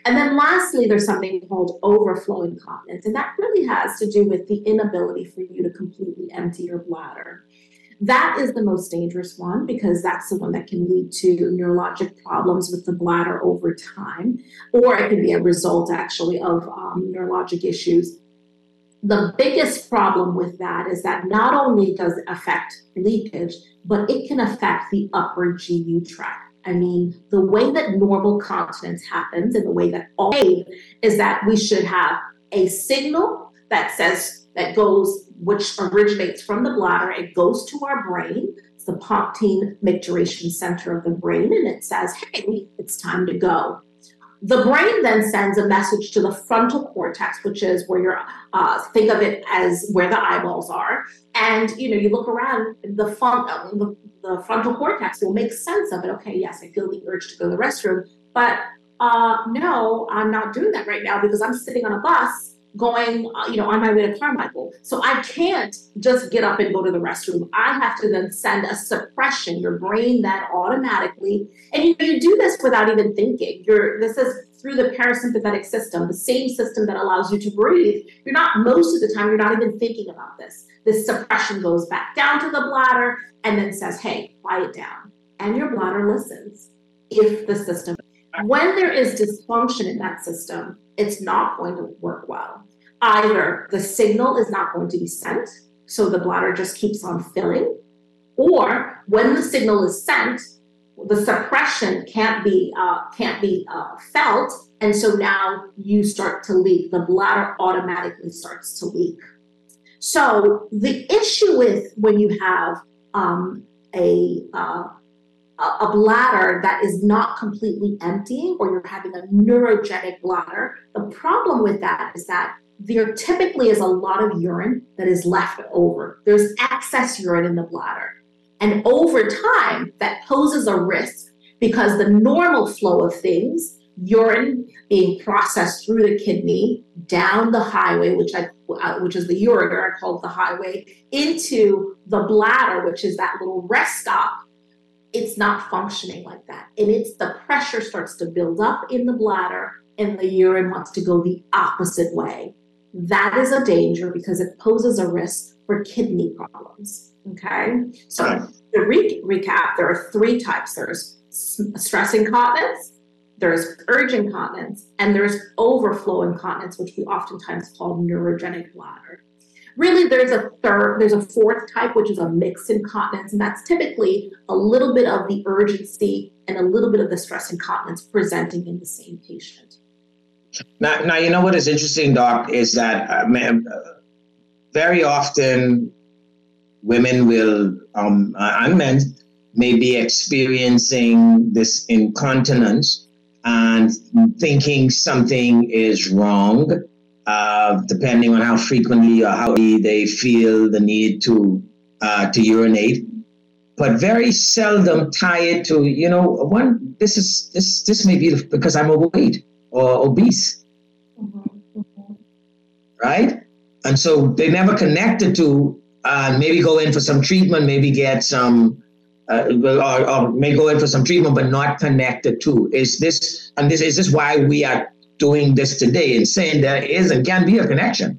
And then lastly, there's something called overflow incontinence, and that really has to do with the inability for you to completely empty your bladder. That is the most dangerous one because that's the one that can lead to neurologic problems with the bladder over time, or it can be a result actually of um, neurologic issues. The biggest problem with that is that not only does it affect leakage, but it can affect the upper G U tract. I mean, the way that normal continence happens and the way that all is that we should have a signal that says, that goes, which originates from the bladder, it goes to our brain. It's the pontine micturition center of the brain, and it says, hey, it's time to go. The brain then sends a message to the frontal cortex, which is where you're, uh, think of it as where the eyeballs are. And, you know, you look around, the, fun, uh, the, the frontal cortex will make sense of it. Okay, yes, I feel the urge to go to the restroom, but uh, no, I'm not doing that right now because I'm sitting on a bus going, uh, you know, on my way to Carmichael. So I can't just get up and go to the restroom. I have to then send a suppression. Your brain then automatically, and you, you do this without even thinking. You're, this is through the parasympathetic system, the same system that allows you to breathe. You're not, most of the time, you're not even thinking about this. This suppression goes back down to the bladder and then says, hey, quiet down. And your bladder listens. If the system, when there is dysfunction in that system, it's not going to work well. Either the signal is not going to be sent, so the bladder just keeps on filling, or when the signal is sent, the suppression can't be uh, can't be uh, felt, and so now you start to leak. The bladder automatically starts to leak. So the issue with when you have um, a uh, a bladder that is not completely emptying, or you're having a neurogenic bladder, the problem with that is that there typically is a lot of urine that is left over. There's excess urine in the bladder. And over time, that poses a risk because the normal flow of things, urine being processed through the kidney, down the highway, which I, uh, which is the ureter, I call it the highway, into the bladder, which is that little rest stop, it's not functioning like that. And it's the pressure starts to build up in the bladder and the urine wants to go the opposite way. That is a danger because it poses a risk for kidney problems, okay? So to re- recap, there are three types. There's stress incontinence, there's urge incontinence, and there's overflow incontinence, which we oftentimes call neurogenic bladder. Really, there's a third, there's a fourth type, which is a mixed incontinence, and that's typically a little bit of the urgency and a little bit of the stress incontinence presenting in the same patient. Now, now you know what is interesting, Doc, is that uh, man, uh, very often women will, um, uh, and men, may be experiencing this incontinence and thinking something is wrong. Uh, depending on how frequently or how they feel the need to uh, to urinate, but very seldom tie it to, you know, one, this is this this may be because I'm overweight or obese, mm-hmm. right? And so they never connect it to uh, maybe go in for some treatment, maybe get some, uh, or, or may go in for some treatment, but not connected to. Is this and this is this why we are doing this today and saying there is and can be a connection?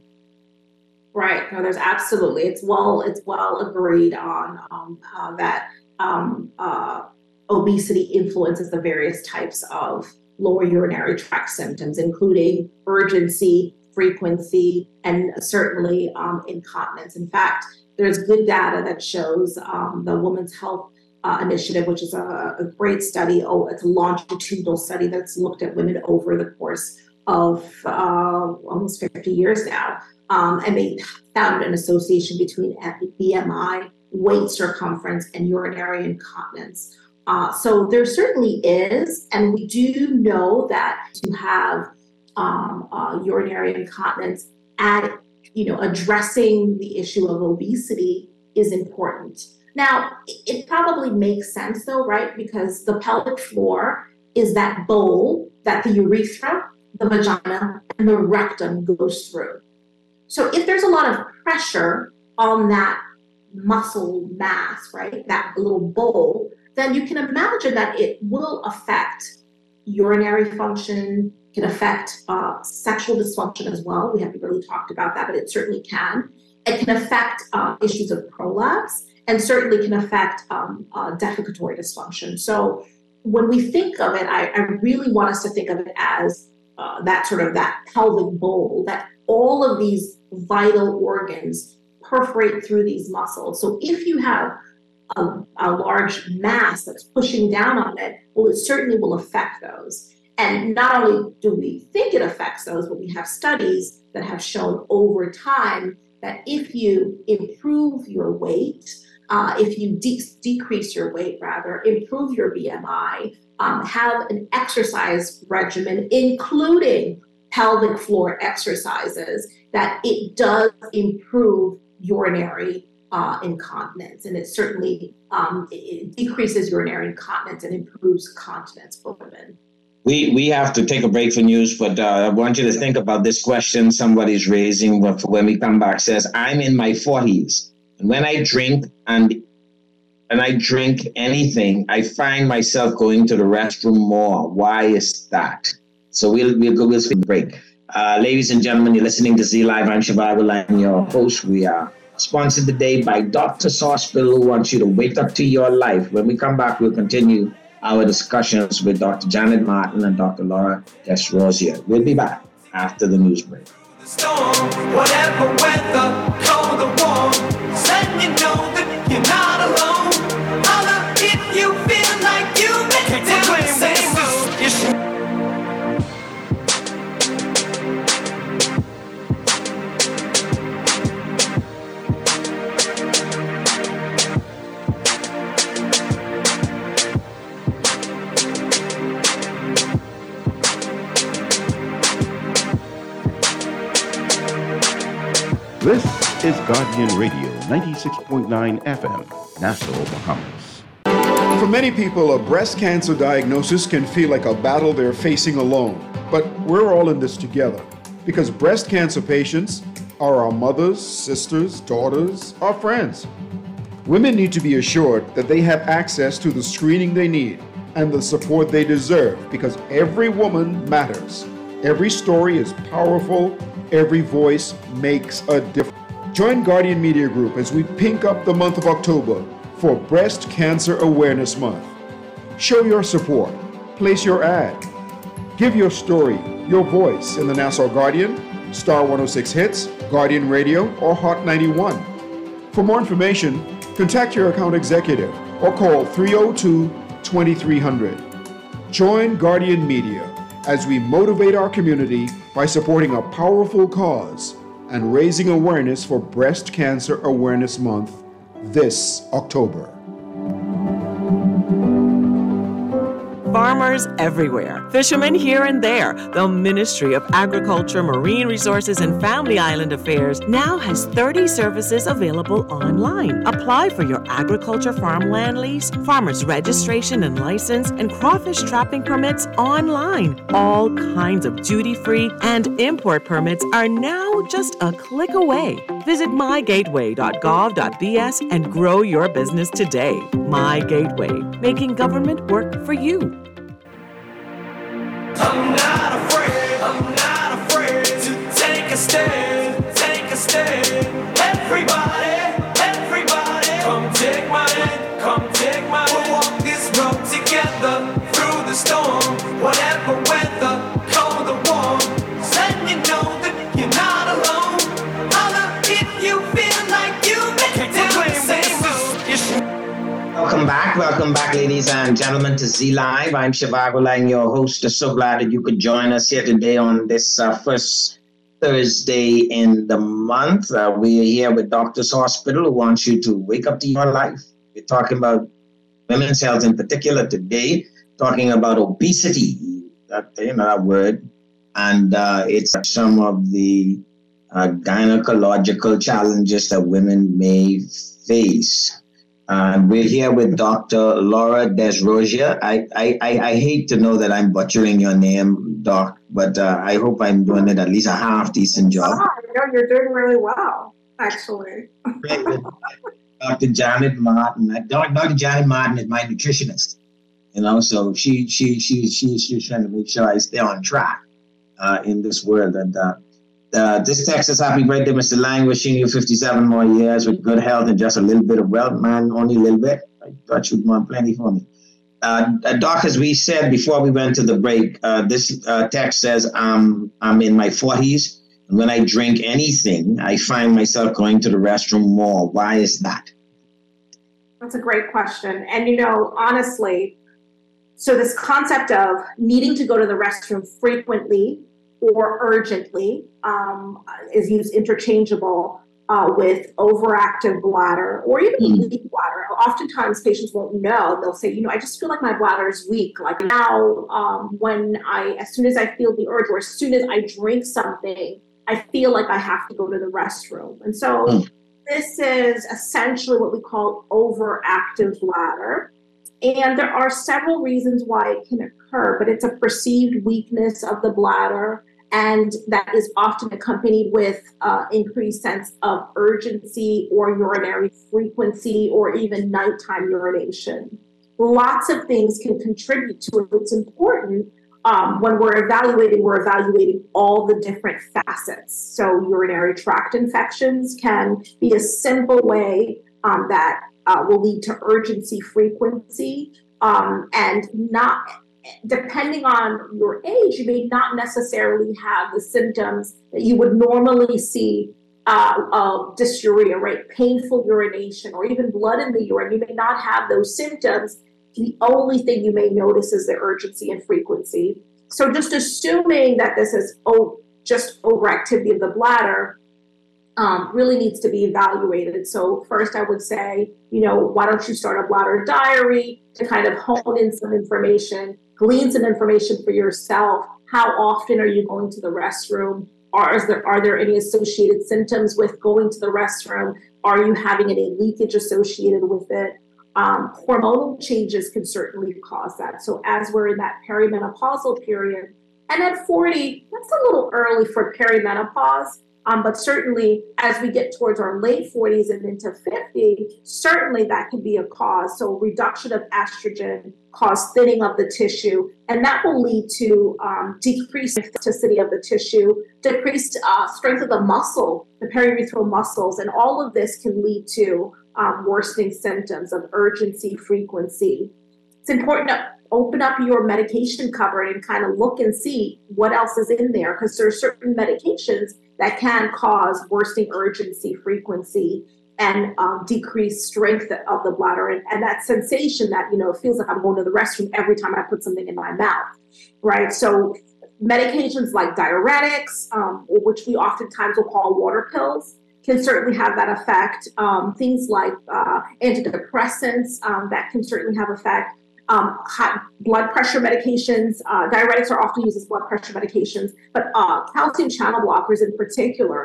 Right. No, there's absolutely. It's well. It's well agreed on um, uh, that um, uh, obesity influences the various types of lower urinary tract symptoms, including urgency, frequency, and certainly um, incontinence. In fact, there's good data that shows um, the Women's Health Uh, initiative, which is a, a great study. Oh, it's a longitudinal study that's looked at women over the course of uh, almost fifty years now. Um, and they found an association between B M I, waist circumference, and urinary incontinence. Uh, so there certainly is, and we do know that to have um, uh, urinary incontinence at, you know, addressing the issue of obesity is important. Now, it probably makes sense though, right? Because the pelvic floor is that bowl that the urethra, the vagina, and the rectum goes through. So if there's a lot of pressure on that muscle mass, right, that little bowl, then you can imagine that it will affect urinary function, can affect uh, sexual dysfunction as well. We haven't really talked about that, but it certainly can. It can affect uh, issues of prolapse, and certainly can affect um, uh, defecatory dysfunction. So when we think of it, I, I really want us to think of it as uh, that sort of that pelvic bowl, that all of these vital organs perforate through these muscles. So if you have a, a large mass that's pushing down on it, well, it certainly will affect those. And not only do we think it affects those, but we have studies that have shown over time that if you improve your weight, uh, if you de- decrease your weight rather, improve your B M I, um, have an exercise regimen, including pelvic floor exercises, that it does improve urinary uh, incontinence. And it certainly um, it decreases urinary incontinence and improves continence for women. We we have to take a break for news, but uh, I want you to think about this question somebody's raising when we come back. Says, I'm in my forties, and when I drink and and I drink anything, I find myself going to the restroom more. Why is that? So we'll we'll go we'll take a break. Uh, ladies and gentlemen, you're listening to Z Live. I'm Shivago Lang, your host. We are sponsored today by Doctor's Hospital, who wants you to wake up to your life. When we come back, we'll continue our discussions with Doctor Janet Martin and Doctor Laura Desrosiers. We'll be back after the news break. Storm, whatever weather, cold or warm, just letting you know that you're not alone. Holla if you feel like you've been down the same road. This is Guardian Radio, ninety-six point nine F M, Nassau, Bahamas. For many people, a breast cancer diagnosis can feel like a battle they're facing alone. But we're all in this together, because breast cancer patients are our mothers, sisters, daughters, our friends. Women need to be assured that they have access to the screening they need and the support they deserve, because every woman matters. Every story is powerful. Every voice makes a difference. Join Guardian Media Group as we pink up the month of October for Breast Cancer Awareness Month. Show your support. Place your ad. Give your story, your voice in the Nassau Guardian, Star one oh six Hits, Guardian Radio, or Hot ninety-one. For more information, contact your account executive or call three oh two, twenty-three hundred. Join Guardian Media as we motivate our community by supporting a powerful cause and raising awareness for Breast Cancer Awareness Month this October. Farmers everywhere, fishermen here and there, the Ministry of Agriculture, Marine Resources, and Family Island Affairs now has thirty services available online. Apply for your agriculture farmland lease, farmer's registration and license, and crawfish trapping permits online. All kinds of duty-free and import permits are now just a click away. Visit my gateway dot gov dot b s and grow your business today. My Gateway, making government work for you. I'm not afraid, I'm not afraid to take a stand, take a stand. Everybody, everybody, come take my hand, come take my hand. We'll walk this road together through the storm, whatever weather, cold or warm. Just letting you know that you're not alone. Holla if you feel like you've been down the same road. Welcome back. Welcome back, ladies and gentlemen, to Z Live. I'm Shivago Lang, your host. So glad that you could join us here today on this uh, first Thursday in the month. Uh, we are here with Doctor's Hospital, who wants you to wake up to your life. We're talking about women's health in particular today, talking about obesity, that, you know, that word, and uh, it's some of the uh, gynecological challenges that women may face. Uh, we're here with Doctor Laura Desrosiers. I, I, I, I hate to know that I'm butchering your name, Doc, but uh, I hope I'm doing it at least a half decent job. Oh, no, you're doing really well, actually. Doctor Janet Martin. Doctor Janet Martin is my nutritionist, you know, so she she she she she's trying to make sure I stay on track. uh, in this world. And uh, uh, this text says, happy birthday, Mister Lang, wishing you fifty-seven more years with good health and just a little bit of wealth, man, only a little bit. I thought you'd want plenty for me. Uh, Doc, as we said before we went to the break, uh, this uh, text says, um, I'm in my forties. And when I drink anything, I find myself going to the restroom more. Why is that? That's a great question. And, you know, honestly, so this concept of needing to go to the restroom frequently or urgently um, is used interchangeable uh, with overactive bladder or even mm. weak bladder. Oftentimes patients won't know. They'll say, you know, I just feel like my bladder is weak. Like now, um, when I, as soon as I feel the urge or as soon as I drink something, I feel like I have to go to the restroom. And so mm. this is essentially what we call overactive bladder. And there are several reasons why it can occur, but it's a perceived weakness of the bladder, and that is often accompanied with uh, increased sense of urgency or urinary frequency or even nighttime urination. Lots of things can contribute to it. It's important um, when we're evaluating, we're evaluating all the different facets. So urinary tract infections can be a simple way um, that Uh, will lead to urgency frequency um, and not, depending on your age, you may not necessarily have the symptoms that you would normally see uh, of dysuria, right? Painful urination or even blood in the urine. You may not have those symptoms. The only thing you may notice is the urgency and frequency. So just assuming that this is oh, just overactivity of the bladder, Um, really needs to be evaluated. So first I would say, you know, why don't you start a bladder diary to kind of hone in some information, glean some information for yourself. How often are you going to the restroom? Are, is there, are there any associated symptoms with going to the restroom? Are you having any leakage associated with it? Um, hormonal changes can certainly cause that. So as we're in that perimenopausal period, and at forty, that's a little early for perimenopause. Um, but certainly as we get towards our late forties and into fifty, certainly that can be a cause. So reduction of estrogen cause thinning of the tissue, and that will lead to um, decreased elasticity of the tissue, decreased uh, strength of the muscle, the periurethral muscles, and all of this can lead to um, worsening symptoms of urgency, frequency. It's important to open up your medication cupboard and kind of look and see what else is in there, because there are certain medications that can cause worsening urgency, frequency, and um, decreased strength of the bladder. And, and that sensation that, you know, it feels like I'm going to the restroom every time I put something in my mouth, right? So medications like diuretics, um, which we oftentimes will call water pills, can certainly have that effect. Um, things like uh, antidepressants, um, that can certainly have effect. Um, high blood pressure medications, uh, diuretics are often used as blood pressure medications, but uh, calcium channel blockers in particular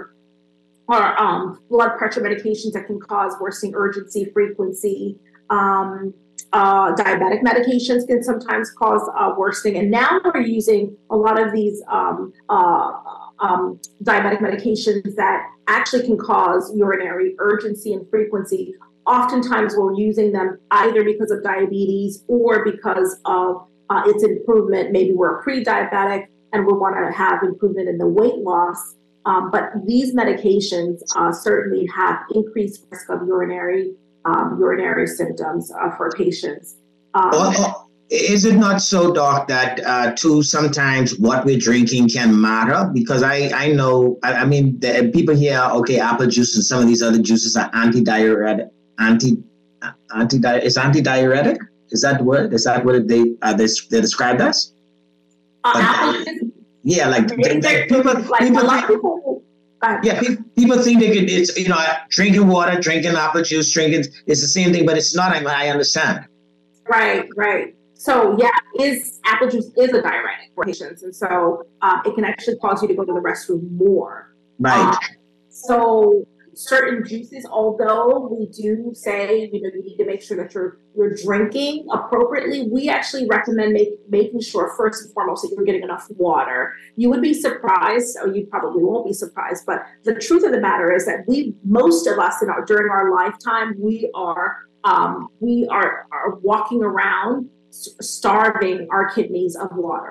are um, blood pressure medications that can cause worsening urgency, frequency. Um, uh, diabetic medications can sometimes cause uh, worsening. And now we're using a lot of these um, uh, um, diabetic medications that actually can cause urinary urgency and frequency. Oftentimes we're using them either because of diabetes or because of uh, its improvement. Maybe we're pre-diabetic and we want to have improvement in the weight loss. Um, but these medications uh, certainly have increased risk of urinary um, urinary symptoms uh, for patients. Um, well, is it not so, Doc, that uh, too sometimes what we're drinking can matter? Because I, I know, I, I mean, the, people hear, okay, apple juice and some of these other juices are anti-diuretic. Anti, anti, is anti-diuretic? Is that the word? Is that what they uh, they they described as? Uh, but, yeah, like, they, they, people, like people, a lot think, of people. Yeah, people, people think they could. It's, you know, drinking water, drinking apple juice, drinking. It's the same thing, but it's not. I, I understand. Right, right. So yeah, is apple juice is a diuretic for patients, and so uh, it can actually cause you to go to the restroom more. Right. Um, so. Certain juices, although we do say, you know, you need to make sure that you're you're drinking appropriately, we actually recommend make, making sure first and foremost that you're getting enough water. You would be surprised, or you probably won't be surprised, but the truth of the matter is that we, most of us in our during our lifetime, we are um, we are are walking around starving our kidneys of water.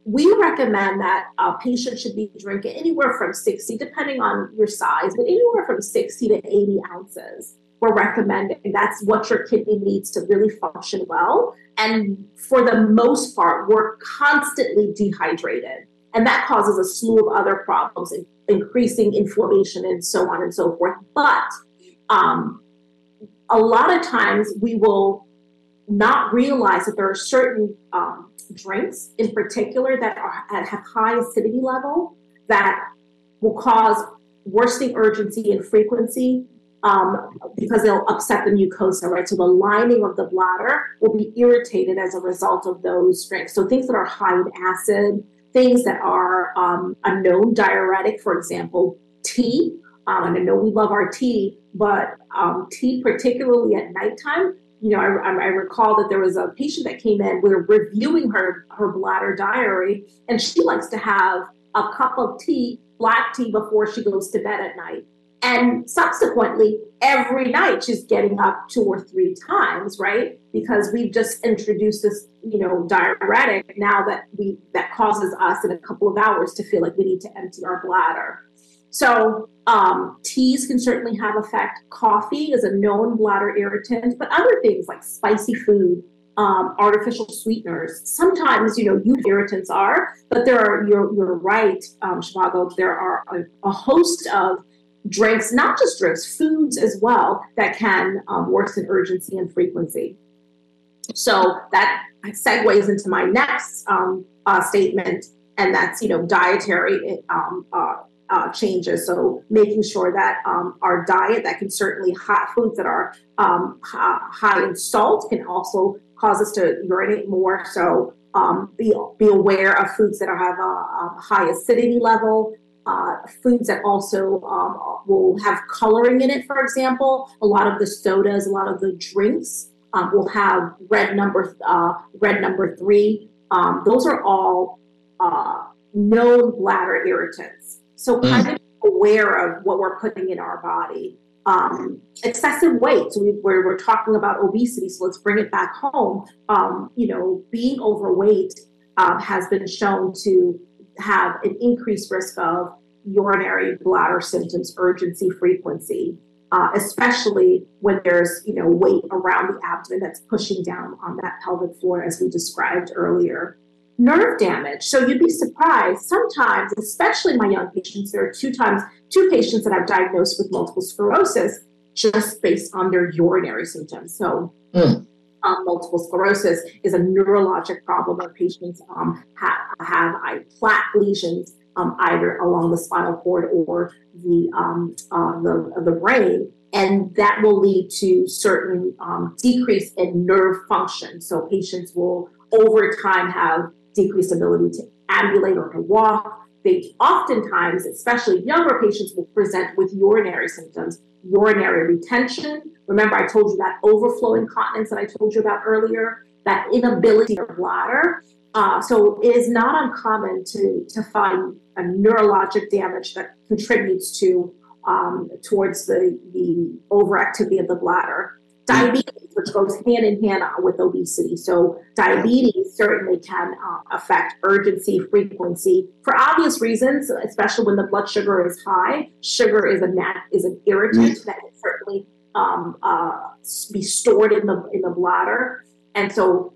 we recommend that a patient should be drinking anywhere from sixty, depending on your size, but anywhere from sixty to eighty ounces. We're recommending that's what your kidney needs to really function well. And for the most part, we're constantly dehydrated. And that causes a slew of other problems, increasing inflammation and so on and so forth. But um, a lot of times we will not realize that there are certain um, drinks in particular that are, have high acidity level that will cause worsening urgency and frequency um, because they'll upset the mucosa, right? So the lining of the bladder will be irritated as a result of those drinks. So things that are high in acid, things that are um, a known diuretic, for example, tea. Um, and I know we love our tea, but um, tea, particularly at nighttime, you know, I, I recall that there was a patient that came in, we were reviewing her, her bladder diary, and she likes to have a cup of tea, black tea, before she goes to bed at night. And subsequently, every night she's getting up two or three times, right? Because we've just introduced this, you know, diuretic now that we that causes us in a couple of hours to feel like we need to empty our bladder. So um, teas can certainly have effect. Coffee is a known bladder irritant, but other things like spicy food, um, artificial sweeteners, sometimes, you know, youth irritants are, but there are, you're, you're right, um, Shivago, there are a, a host of drinks, not just drinks, foods as well, that can um, worsen urgency and frequency. So that segues into my next um, uh, statement, and that's, you know, dietary um, uh, uh, changes. So making sure that um, our diet, that can certainly, hot foods that are um, high in salt can also cause us to urinate more. So um, be, be aware of foods that have a, a high acidity level. Uh, foods that also um, will have coloring in it, for example. A lot of the sodas, a lot of the drinks um, will have red number uh, red number three. Um, those are all uh, known bladder irritants. So kind of aware of what we're putting in our body. Um, excessive weight, so we, we're, we're talking about obesity, so let's bring it back home. Um, you know, being overweight um, has been shown to have an increased risk of urinary bladder symptoms, urgency, frequency, uh, especially when there's, you know, weight around the abdomen that's pushing down on that pelvic floor, as we described earlier. Nerve damage. So you'd be surprised sometimes, especially my young patients, there are two times, two patients that I've diagnosed with multiple sclerosis just based on their urinary symptoms. So mm. Um, multiple sclerosis is a neurologic problem where patients um, have, have uh, plaque lesions um, either along the spinal cord or the, um, uh, the, the brain, and that will lead to certain um, decrease in nerve function. So patients will, over time, have decreased ability to ambulate or to walk. They oftentimes, especially younger patients, will present with urinary symptoms, urinary retention. Remember, I told you that overflow incontinence that I told you about earlier, that inability of bladder. Uh, so it is not uncommon to, to find a neurologic damage that contributes to um, towards the, the overactivity of the bladder. Diabetes, which goes hand in hand with obesity. So diabetes certainly can uh, affect urgency, frequency, for obvious reasons, especially when the blood sugar is high. Sugar is a nat- is an irritant that can certainly um, uh, be stored in the in the bladder. And so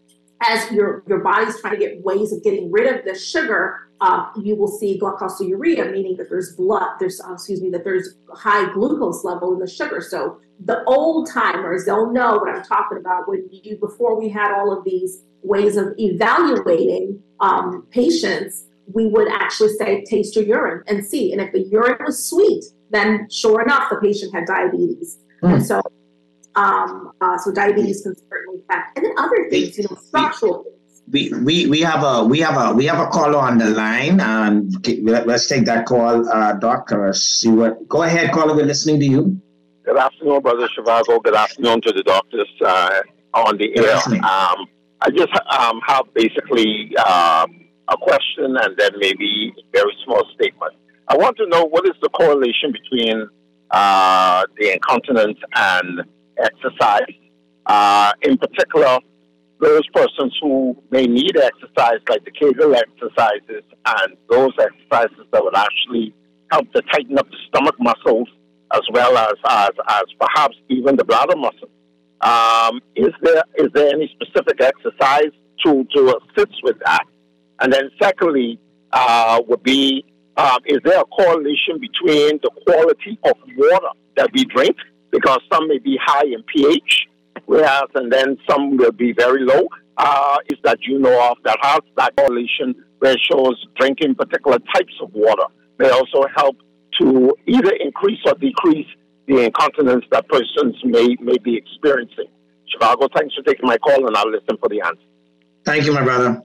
as your, your body's trying to get ways of getting rid of the sugar, uh, you will see glucosuria, meaning that there's blood, there's, uh, excuse me, that there's high glucose level in the sugar. So the old timers, they'll know what I'm talking about. When you, before we had all of these ways of evaluating um, patients, we would actually say, taste your urine and see. And if the urine was sweet, then sure enough, the patient had diabetes. Mm. And so, um, uh, so diabetes can certainly affect, and then other things, you know, structural things. We, we we have a we have a we have a caller on the line. Um, let's take that call, uh, Doctor. See what. Go ahead, caller. We're listening to you. Good afternoon, Brother Shivago. Good afternoon to the doctors uh, on the air. Um, I just um, have basically um, a question and then maybe a very small statement. I want to know what is the correlation between uh, the incontinence and exercise. Uh, in particular, those persons who may need exercise, like the Kegel exercises and those exercises that would actually help to tighten up the stomach muscles as well as, as, as perhaps even the bladder muscle. Um, is there is there any specific exercise to, to assist with that? And then secondly, uh, would be, um, is there a correlation between the quality of water that we drink? Because some may be high in pH, whereas, and then some will be very low. Uh, is that you know of that has that correlation where it shows drinking particular types of water may also help to either increase or decrease the incontinence that persons may, may be experiencing. Zhivago, thanks for taking my call, and I'll listen for the answer. Thank you, my brother.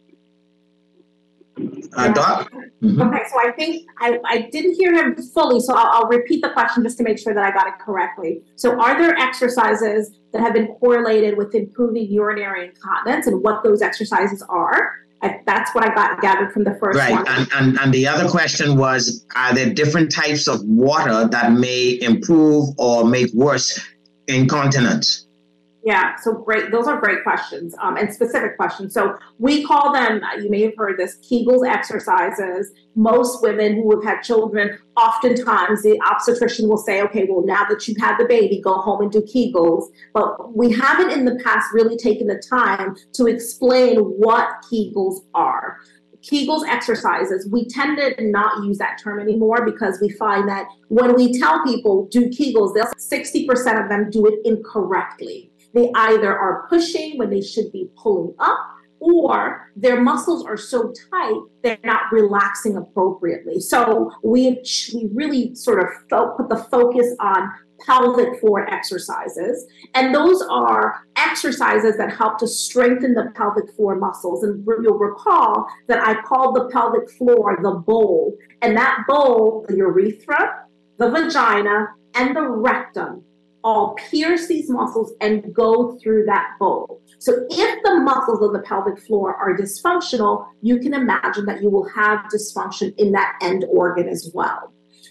Uh, Doc? Mm-hmm. Okay, so I think I, I didn't hear him fully, so I'll, I'll repeat the question just to make sure that I got it correctly. So are there exercises that have been correlated with improving urinary incontinence and what those exercises are? I, that's what I got gathered from the first right. one. And, and, and the other question was, are there different types of water that may improve or make worse incontinence? Yeah, so great. Those are great questions um, and specific questions. So we call them, you may have heard this, Kegel's exercises. Most women who have had children, oftentimes the obstetrician will say, okay, well, now that you've had the baby, go home and do Kegels. But we haven't in the past really taken the time to explain what Kegels are. Kegel's exercises, we tend to not use that term anymore because we find that when we tell people do Kegels, they'll sixty percent of them do it incorrectly. They either are pushing when they should be pulling up, or their muscles are so tight, they're not relaxing appropriately. So we, we really sort of fo- put the focus on pelvic floor exercises. And those are exercises that help to strengthen the pelvic floor muscles. And you'll recall that I called the pelvic floor the bowl. And that bowl, the urethra, the vagina, and the rectum all pierce these muscles and go through that bowl. So if the muscles of the pelvic floor are dysfunctional, you can imagine that you will have dysfunction in that end organ as well.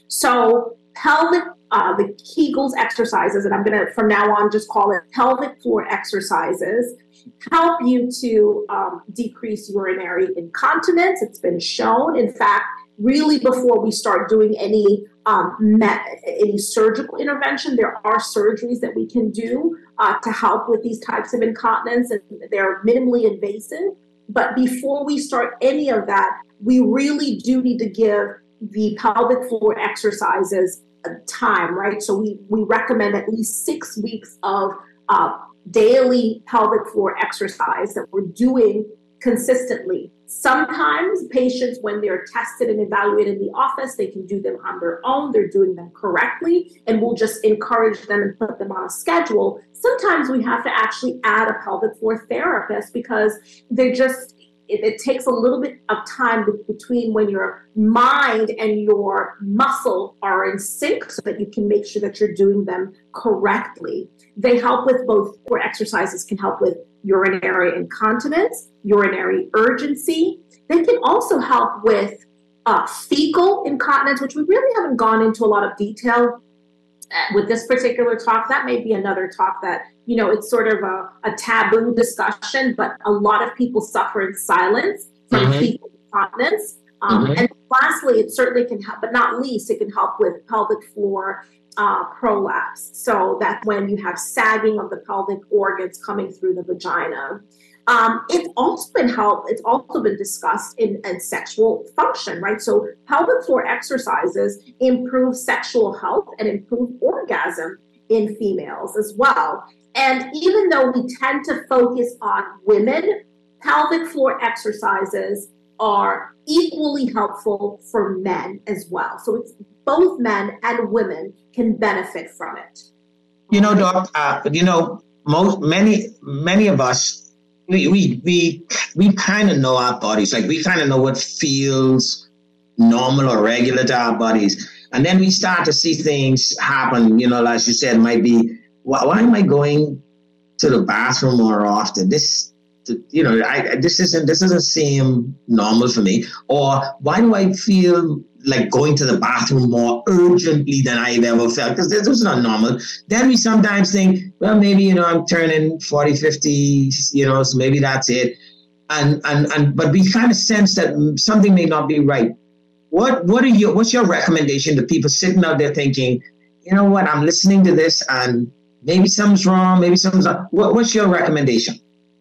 So pelvic, uh, the Kegel's exercises, and I'm gonna from now on just call it pelvic floor exercises, help you to um, decrease urinary incontinence. It's been shown. In fact, really before we start doing any um, met, any surgical intervention, there are surgeries that we can do uh, to help with these types of incontinence, and they're minimally invasive. But before we start any of that, we really do need to give the pelvic floor exercises a time, right? So we, we recommend at least six weeks of uh, daily pelvic floor exercise that we're doing consistently. Sometimes patients, when they're tested and evaluated in the office, they can do them on their own. They're doing them correctly, and we'll just encourage them and put them on a schedule. Sometimes we have to actually add a pelvic floor therapist because they're just, it, it takes a little bit of time between when your mind and your muscle are in sync so that you can make sure that you're doing them correctly. They help with both, or exercises can help with urinary incontinence, urinary urgency. They can also help with uh, fecal incontinence, which we really haven't gone into a lot of detail with this particular talk. That may be another talk that, you know, it's sort of a, a taboo discussion, but a lot of people suffer in silence from mm-hmm. fecal incontinence. Um, mm-hmm. And lastly, it certainly can help, but not least, it can help with pelvic floor Uh, prolapse. So that's when you have sagging of the pelvic organs coming through the vagina. Um, it's also been helped, it's also been discussed in, in sexual function, right? So pelvic floor exercises improve sexual health and improve orgasm in females as well. And even though we tend to focus on women, pelvic floor exercises are equally helpful for men as well. So it's both men and women can benefit from it. You know, Doc, uh, you know, most, many, many of us, we, we, we, we kind of know our bodies. Like we kind of know what feels normal or regular to our bodies. And then we start to see things happen, you know, as you said, might be, why, why am I going to the bathroom more often? This, you know, I, this isn't this doesn't seem normal for me. Or why do I feel like going to the bathroom more urgently than I've ever felt, because this is not normal. Then we sometimes think, well, maybe, you know, I'm turning forty, fifty, you know, so maybe that's it. And, and, and, but we kind of sense that something may not be right. What, what are your, what's your recommendation to people sitting out there thinking, you know what, I'm listening to this and maybe something's wrong, maybe something's wrong. What, what's your recommendation?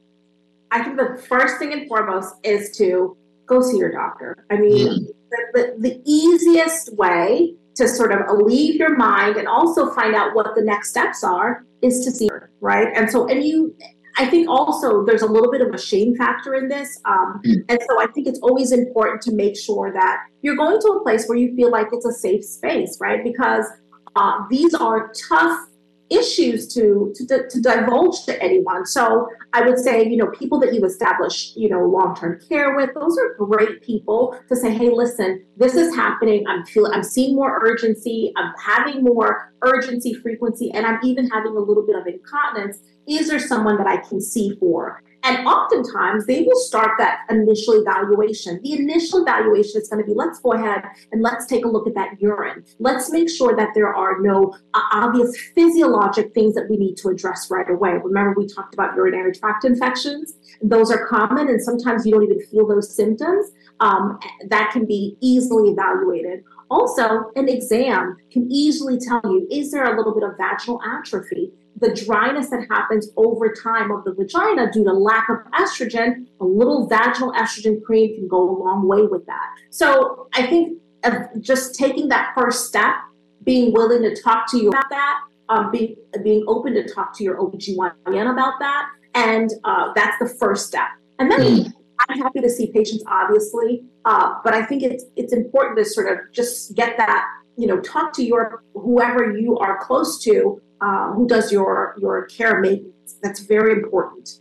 I think the first thing and foremost is to go see your doctor. I mean, mm. the, the, the easiest way to sort of alleviate your mind and also find out what the next steps are is to see her, right? And so, and you, I think also there's a little bit of a shame factor in this. Um, mm. And so I think it's always important to make sure that you're going to a place where you feel like it's a safe space, right? Because uh, these are tough issues to, to to divulge to anyone. So I would say, you know, people that you establish, you know, long-term care with, those are great people to say, hey, listen, this is happening. I'm feeling, I'm seeing more urgency. I'm having more urgency, frequency, and I'm even having a little bit of incontinence. Is there someone that I can see for? And oftentimes they will start that initial evaluation. The initial evaluation is going to be, let's go ahead and let's take a look at that urine. Let's make sure that there are no uh, obvious physiologic things that we need to address right away. Remember, we talked about urinary tract infections. Those are common, and sometimes you don't even feel those symptoms. Um, that can be easily evaluated. Also, an exam can easily tell you, is there a little bit of vaginal atrophy? The dryness that happens over time of the vagina due to lack of estrogen, a little vaginal estrogen cream can go a long way with that. So I think uh, just taking that first step, being willing to talk to you about that, um, being, being open to talk to your O B G Y N about that, and uh, that's the first step. And then mm. I'm happy to see patients, obviously, uh, but I think it's it's important to sort of just get that, you know, talk to your whoever you are close to, Uh, who does your, your care maintenance. That's very important.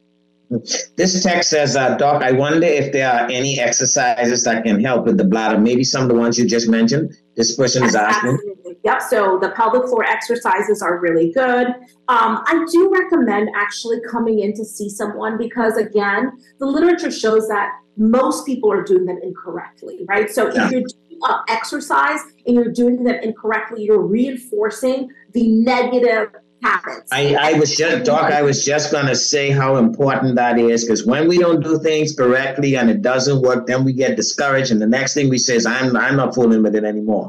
This text says, uh, Doc, I wonder if there are any exercises that can help with the bladder. Maybe some of the ones you just mentioned. This person yes, is asking. Absolutely. Yep. So the pelvic floor exercises are really good. Um, I do recommend actually coming in to see someone because, again, the literature shows that most people are doing them incorrectly, right? So yeah. if you're doing uh, exercise and you're doing them incorrectly, you're reinforcing the negative habits. I, I was just, Doc, I was just going to say how important that is, because when we don't do things correctly and it doesn't work, then we get discouraged. And the next thing we say is, I'm, I'm not fooling with it anymore.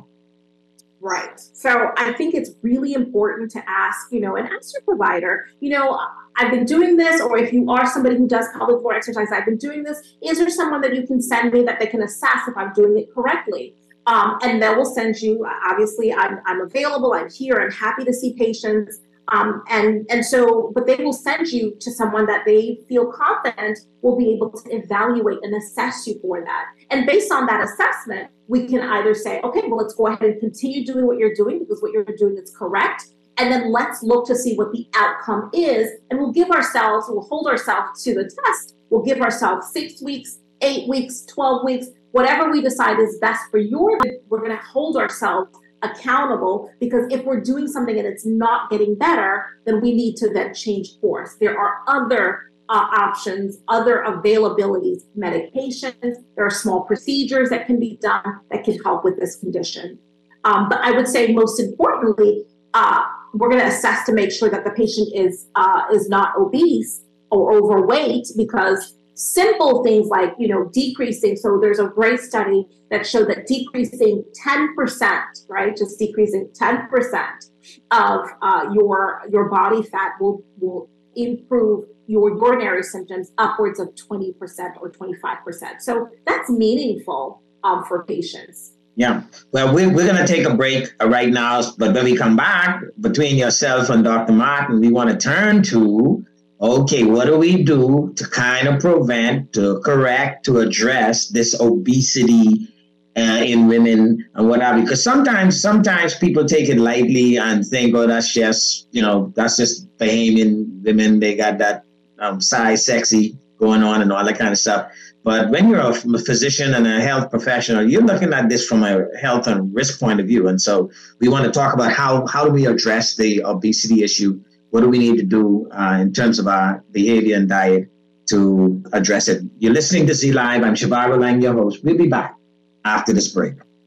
Right. So I think it's really important to ask, you know, and ask your provider, you know, I've been doing this, or if you are somebody who does pelvic floor exercise, I've been doing this. Is there someone that you can send me that they can assess if I'm doing it correctly? Um, and they will send you, obviously, I'm, I'm available, I'm here, I'm happy to see patients. Um, and, and so, but they will send you to someone that they feel confident will be able to evaluate and assess you for that. And based on that assessment, we can either say, okay, well, let's go ahead and continue doing what you're doing because what you're doing is correct. And then let's look to see what the outcome is. And we'll give ourselves, we'll hold ourselves to the test. We'll give ourselves six weeks, eight weeks, twelve weeks, whatever we decide is best for your life. We're going to hold ourselves accountable, because if we're doing something and it's not getting better, then we need to then change course. There are other uh, options, other availabilities, medications. There are small procedures that can be done that can help with this condition. Um, but I would say most importantly, uh, we're going to assess to make sure that the patient is uh, is not obese or overweight, because simple things like, you know, decreasing. So there's a great study that showed that decreasing ten percent, right, just decreasing ten percent of uh, your your body fat will will improve your urinary symptoms upwards of twenty percent or twenty-five percent. So that's meaningful um, for patients. Yeah. Well, we're, we're going to take a break right now, but when we come back, between yourself and Doctor Martin, we want to turn to, okay, what do we do to kind of prevent, to correct, to address this obesity uh, in women and whatever? Because sometimes, sometimes people take it lightly and think, oh, that's just, you know, that's just Bahamian women. They got that um, size sexy going on and all that kind of stuff. But when you're a physician and a health professional, you're looking at this from a health and risk point of view. And so we want to talk about how, how do we address the obesity issue? What do we need to do uh, in terms of our behavior and diet to address it? You're listening to Z Live. I'm Zhivago Lang, your host. We'll be back after this break.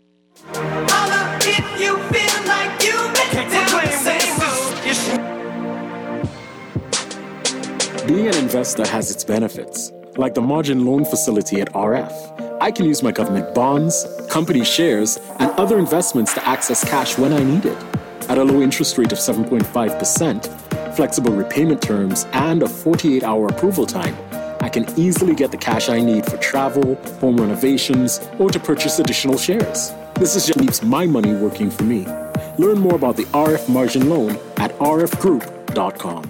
Holla if you feel like you make it. Being an investor has its benefits, like the margin loan facility at R F. I can use my government bonds, company shares, and other investments to access cash when I need it. At a low interest rate of seven point five percent, flexible repayment terms, and a forty-eight hour approval time, I can easily get the cash I need for travel, home renovations, or to purchase additional shares. This is just leaves my money working for me. Learn more about the R F margin loan at r f group dot com.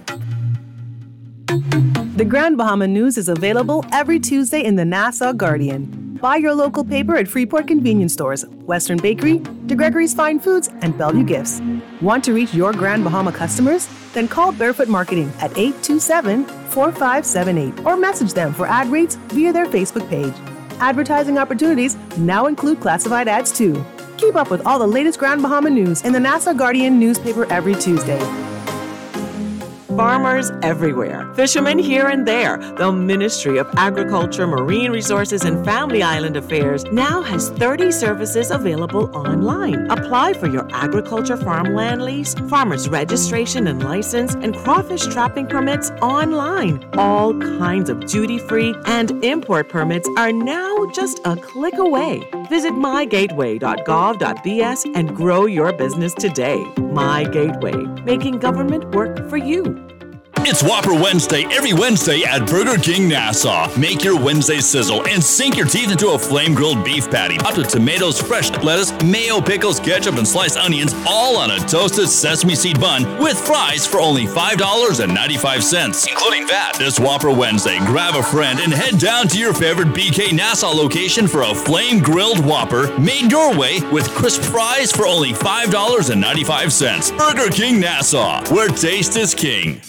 The Grand Bahama News is available every Tuesday in the Nassau Guardian. Buy your local paper at Freeport convenience stores, Western Bakery, DeGregory's Fine Foods, and Bellevue Gifts. Want to reach your Grand Bahama customers? Then call Barefoot Marketing at eight two seven, four five seven eight or message them for ad rates via their Facebook page. Advertising opportunities now include classified ads too. Keep up with all the latest Grand Bahama news in the Nassau Guardian newspaper every Tuesday. Farmers everywhere, fishermen here and there, the Ministry of Agriculture, Marine Resources, and Family Island Affairs now has thirty services available online. Apply for your agriculture farmland lease, farmer's registration and license, and crawfish trapping permits online. All kinds of duty-free and import permits are now just a click away. Visit my gateway dot gov dot b s and grow your business today. My Gateway, making government work for you. It's Whopper Wednesday every Wednesday at Burger King Nassau. Make your Wednesday sizzle and sink your teeth into a flame-grilled beef patty. Up to tomatoes, fresh lettuce, mayo, pickles, ketchup, and sliced onions, all on a toasted sesame seed bun with fries for only five dollars and ninety-five cents, including V A T. This Whopper Wednesday, grab a friend and head down to your favorite B K Nassau location for a flame-grilled Whopper made your way with crisp fries for only five dollars and ninety-five cents. Burger King Nassau, where taste is king.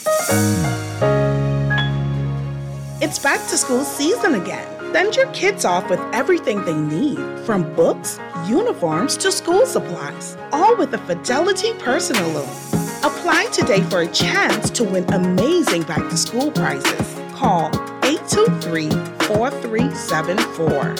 It's back to school season again. Send your kids off with everything they need, from books, uniforms, to school supplies, all with a Fidelity personal loan. Apply today for a chance to win amazing back-to-school prizes. Call eight two three, four three seven four.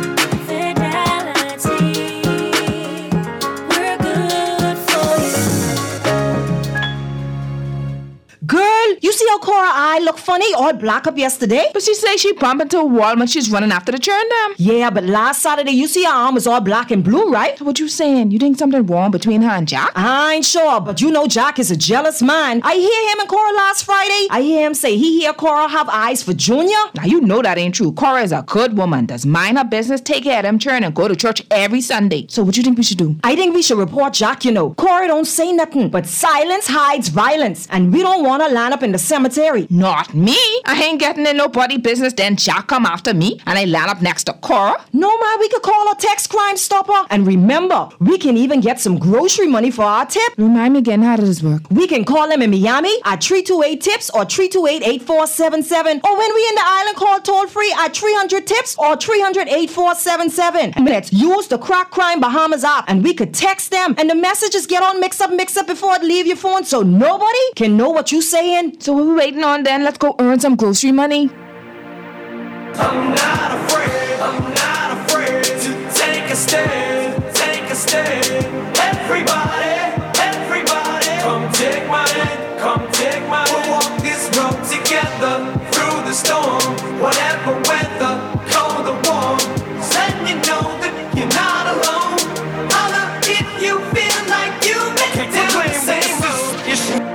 Girl, you see how Cora eye look funny, all black up yesterday? But she say she bumped into a wall when she's running after the churn them. Yeah, but last Saturday, you see her arm was all black and blue, right? What you saying? You think something wrong between her and Jack? I ain't sure, but you know Jack is a jealous man. I hear him and Cora last Friday. I hear him say he hear Cora have eyes for Junior. Now you know that ain't true. Cora is a good woman, does mind her business, take care of them churn, and go to church every Sunday. So what you think we should do? I think we should report Jack, you know. Cora don't say nothing, but silence hides violence, and we don't want to line up in the cemetery. Not me. I ain't getting in nobody business, then Jack come after me and I land up next to Cora. No, man, we could call a text Crime Stopper. And remember, we can even get some grocery money for our tip. Remind me again, how does this work? We can call them in Miami at three two eight tips or three two eight, eight four seven seven. Or when we in the island, call toll free at three hundred tips or three hundred, eight four seven seven. Let's use the Crack Crime Bahamas app and we could text them and the messages get on mix up, mix up before it leave your phone so nobody can know what you saying. So what we waiting on then? Let's go earn some grocery money. I'm not afraid, I'm not afraid to take a stand, take a stand. Everybody, everybody, come take my hand, come take my hand. We'll walk this road together through the storm, whatever weather, cold or warm. Letting you know that you're not alone. Holla if you feel like you make it down the same road. You should.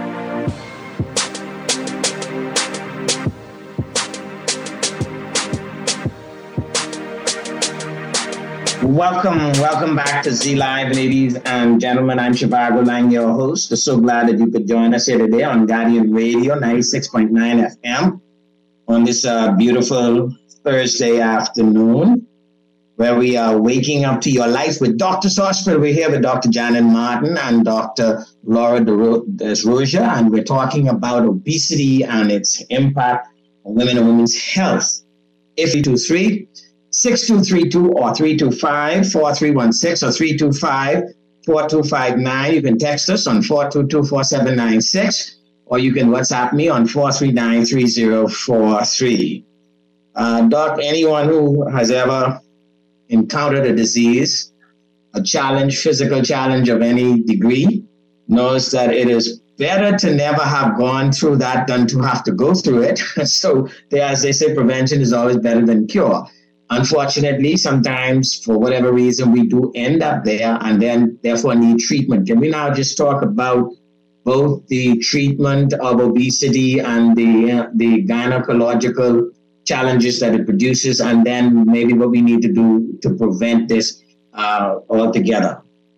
Welcome, welcome back to Z Live, ladies and gentlemen. I'm Shivago Lang, your host. I'm so glad that you could join us here today on Guardian Radio ninety-six point nine F M on this uh, beautiful Thursday afternoon, where we are waking up to your life with Doctor's Hospital. We're here with Doctor Janet Martin and Doctor Laura Desroja, and we're talking about obesity and its impact on women and women's health. If you two three six two three two or three two five, four three one six or three two five, four two five nine. You can text us on four two two, four seven nine six or you can WhatsApp me on four three nine, three zero four three. Uh, Doc, anyone who has ever encountered a disease a challenge, physical challenge of any degree, knows that it is better to never have gone through that than to have to go through it. So they, as they say, prevention is always better than cure. Unfortunately, sometimes for whatever reason, we do end up there and then therefore need treatment. Can we now just talk about both the treatment of obesity and the, uh, the gynecological challenges that it produces, and then maybe what we need to do to prevent this uh, altogether?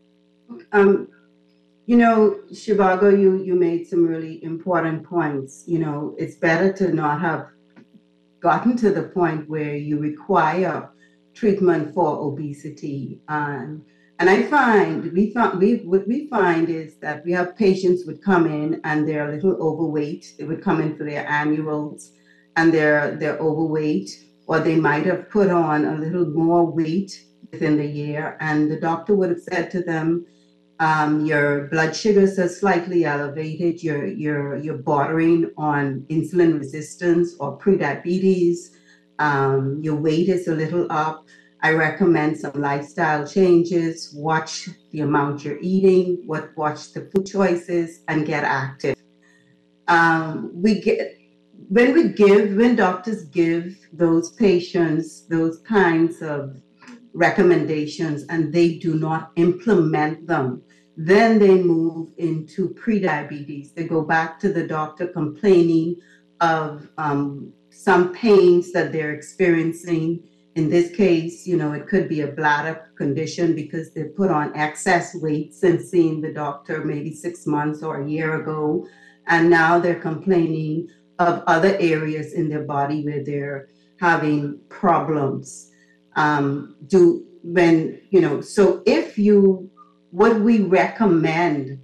Um, you know, Zhivago, you, you made some really important points. You know, it's better to not have gotten to the point where you require treatment for obesity. Um, and I find, we find, we, what we find is that we have patients would come in and they're a little overweight. They would come in for their annuals and they're, they're overweight, or they might have put on a little more weight within the year. And the doctor would have said to them, Um, your blood sugars are slightly elevated, you're, you're, you're bordering on insulin resistance or prediabetes, um, your weight is a little up. I recommend some lifestyle changes, watch the amount you're eating, what, watch the food choices, and get active. Um, we get, when we give, when doctors give those patients those kinds of recommendations and they do not implement them, then they move into prediabetes. They go back to the doctor complaining of um, some pains that they're experiencing. In this case, you know, it could be a bladder condition because they put on excess weight since seeing the doctor maybe six months or a year ago. And now they're complaining of other areas in their body where they're having problems. Um, do when, you know, so if you, what we recommend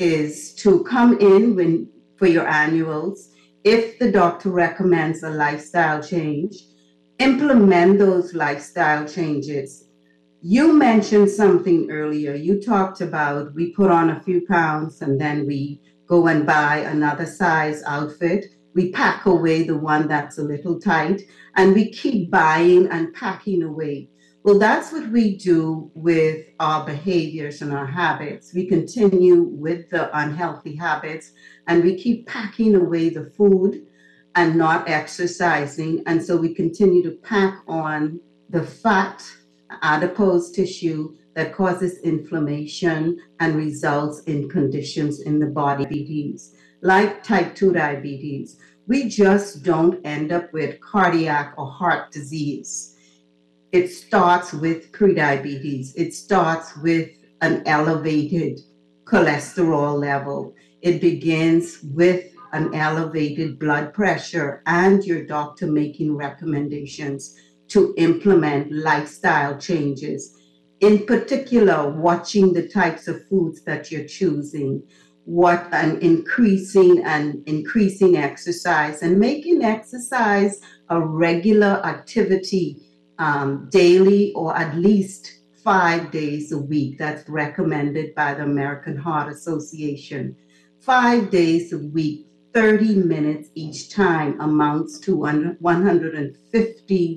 is to come in when for your annuals. If the doctor recommends a lifestyle change, implement those lifestyle changes. You mentioned something earlier. You talked about we put on a few pounds and then we go and buy another size outfit. We pack away the one that's a little tight, and we keep buying and packing away. Well, that's what we do with our behaviors and our habits. We continue with the unhealthy habits, and we keep packing away the food and not exercising. And so we continue to pack on the fat, adipose tissue that causes inflammation and results in conditions in the body, diabetes, like type two diabetes. We just don't end up with cardiac or heart disease. It starts with prediabetes. It starts with an elevated cholesterol level. It begins with an elevated blood pressure and your doctor making recommendations to implement lifestyle changes. In particular, watching the types of foods that you're choosing, what and increasing and increasing exercise and making exercise a regular activity um, daily or at least five days a week. That's recommended by the American Heart Association. Five days a week, thirty minutes each time amounts to one hundred fifty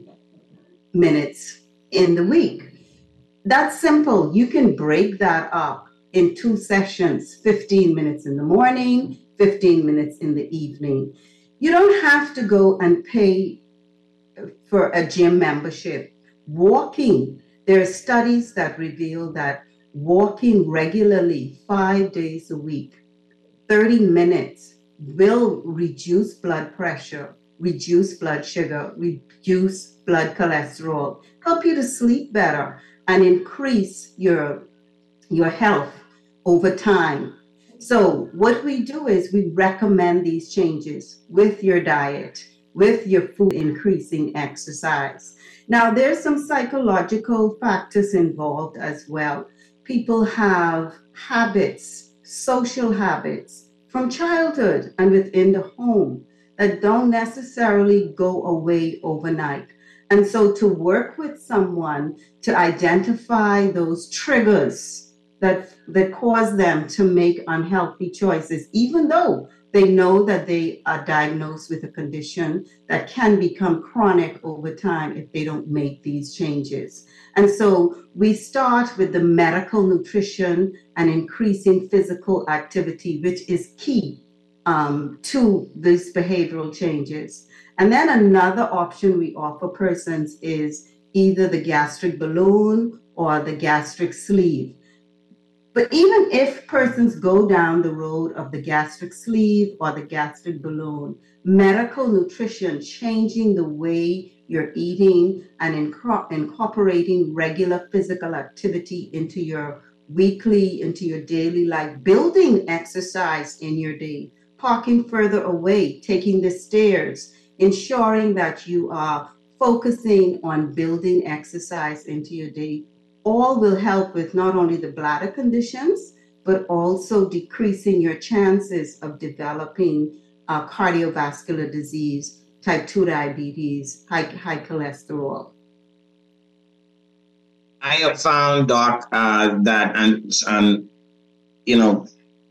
minutes in the week. That's simple. You can break that up in two sessions, fifteen minutes in the morning, fifteen minutes in the evening. You don't have to go and pay for a gym membership. Walking, there are studies that reveal that walking regularly five days a week, thirty minutes, will reduce blood pressure, reduce blood sugar, reduce blood cholesterol, help you to sleep better, and increase your your health over time. So what we do is we recommend these changes with your diet, with your food, increasing exercise. Now, there's some psychological factors involved as well. People have habits, social habits from childhood and within the home that don't necessarily go away overnight. And so to work with someone to identify those triggers that, that cause them to make unhealthy choices, even though They know that they are diagnosed with a condition that can become chronic over time if they don't make these changes. And so we start with the medical nutrition and increasing physical activity, which is key um, to these behavioral changes. And then another option we offer persons is either the gastric balloon or the gastric sleeve. But even if persons go down the road of the gastric sleeve or the gastric balloon, medical nutrition, changing the way you're eating and inco- incorporating regular physical activity into your weekly, into your daily life, building exercise in your day, parking further away, taking the stairs, ensuring that you are focusing on building exercise into your day, all will help with not only the bladder conditions, but also decreasing your chances of developing uh, cardiovascular disease, type two diabetes, high, high cholesterol. I have found, Doc, uh, that, and, um, you know,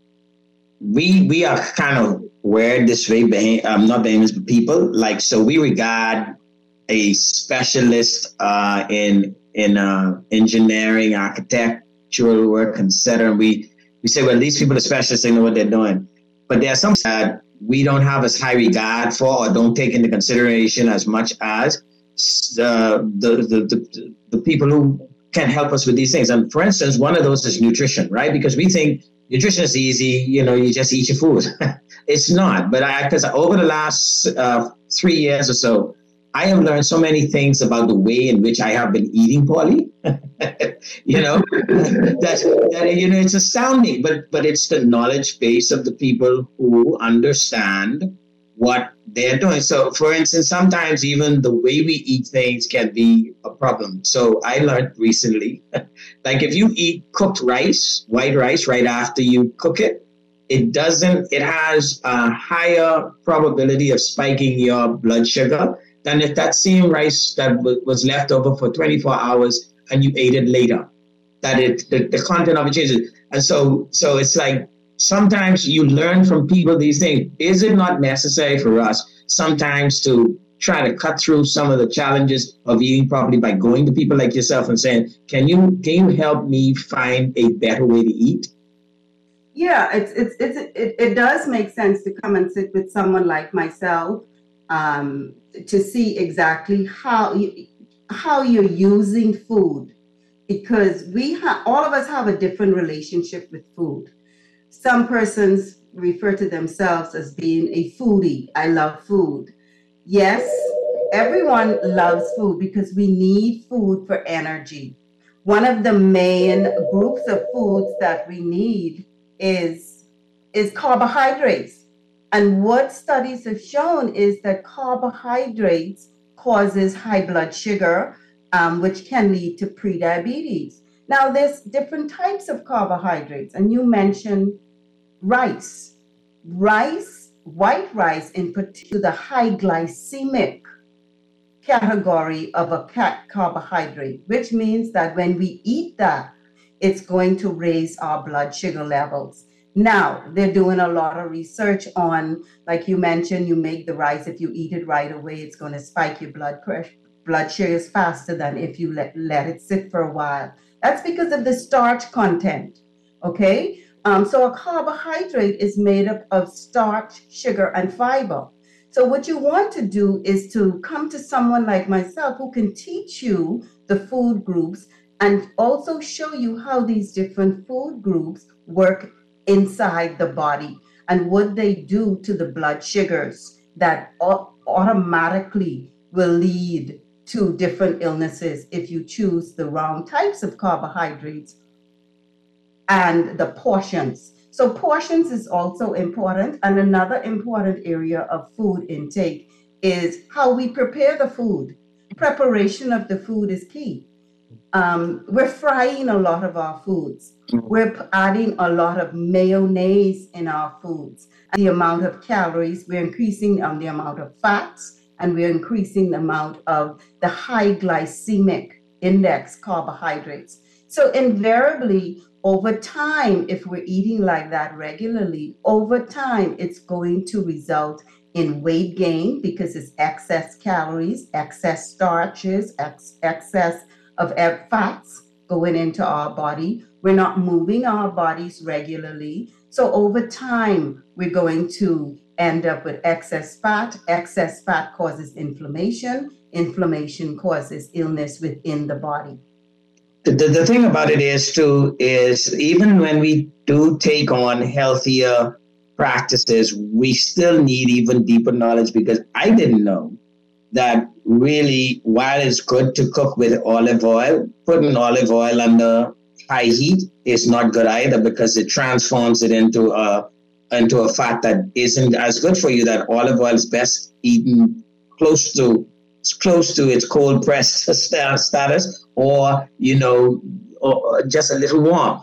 we we are kind of weird this way, um, not Bahamians, but people. Like, so we regard a specialist uh, in in uh, engineering, architectural work, et cetera. We, we say, well, these people are specialists, they know what they're doing. But there are some that we don't have as high regard for or don't take into consideration as much as uh, the, the, the, the people who can help us with these things. And for instance, one of those is nutrition, right? Because we think nutrition is easy, you know, you just eat your food. It's not. But I, because over the last uh, three years or so, I have learned so many things about the way in which I have been eating poorly. you know, that, that, you know, it's astounding, but, but it's the knowledge base of the people who understand what they're doing. So, for instance, sometimes even the way we eat things can be a problem. So I learned recently, like if you eat cooked rice, white rice, right after you cook it, it doesn't, it has a higher probability of spiking your blood sugar than if that same rice that w- was left over for twenty-four hours and you ate it later, that it the, the content of it changes. And so, so it's like, sometimes you learn from people these things. Is it not necessary for us sometimes to try to cut through some of the challenges of eating properly by going to people like yourself and saying, can you can you help me find a better way to eat? Yeah, it's it's it's it, it does make sense to come and sit with someone like myself um, to see exactly how you, how you're using food, because we have all of us have a different relationship with food. Some persons refer to themselves as being a foodie. I love food. Yes, everyone loves food because we need food for energy. One of the main groups of foods that we need is, is carbohydrates. And what studies have shown is that carbohydrates causes high blood sugar, um, which can lead to prediabetes. Now, there's different types of carbohydrates, and you mentioned rice. Rice, white rice in particular, the high glycemic category of a carbohydrate, which means that when we eat that, it's going to raise our blood sugar levels. Now, they're doing a lot of research on, like you mentioned, you make the rice, if you eat it right away, it's going to spike your blood pressure, blood sugars faster than if you let, let it sit for a while. That's because of the starch content, okay? Um, so a carbohydrate is made up of starch, sugar, and fiber. So what you want to do is to come to someone like myself who can teach you the food groups and also show you how these different food groups work inside the body and what they do to the blood sugars that automatically will lead to different illnesses if you choose the wrong types of carbohydrates and the portions. So portions is also important. And another important area of food intake is how we prepare the food. Preparation of the food is key. Um, we're frying a lot of our foods. We're adding a lot of mayonnaise in our foods. And the amount of calories, we're increasing on the amount of fats, and we're increasing the amount of the high glycemic index carbohydrates. So invariably, over time, if we're eating like that regularly, over time, it's going to result in weight gain because it's excess calories, excess starches, ex- excess of fats going into our body. We're not moving our bodies regularly. So over time, we're going to end up with excess fat. Excess fat causes inflammation. Inflammation causes illness within the body. The, the, the thing about it is, too, is even when we do take on healthier practices, we still need even deeper knowledge, because I didn't know that really, while it's good to cook with olive oil, putting olive oil under high heat is not good either, because it transforms it into a into a fat that isn't as good for you. That olive oil is best eaten close to close to its cold pressed status, or you know, or just a little warm.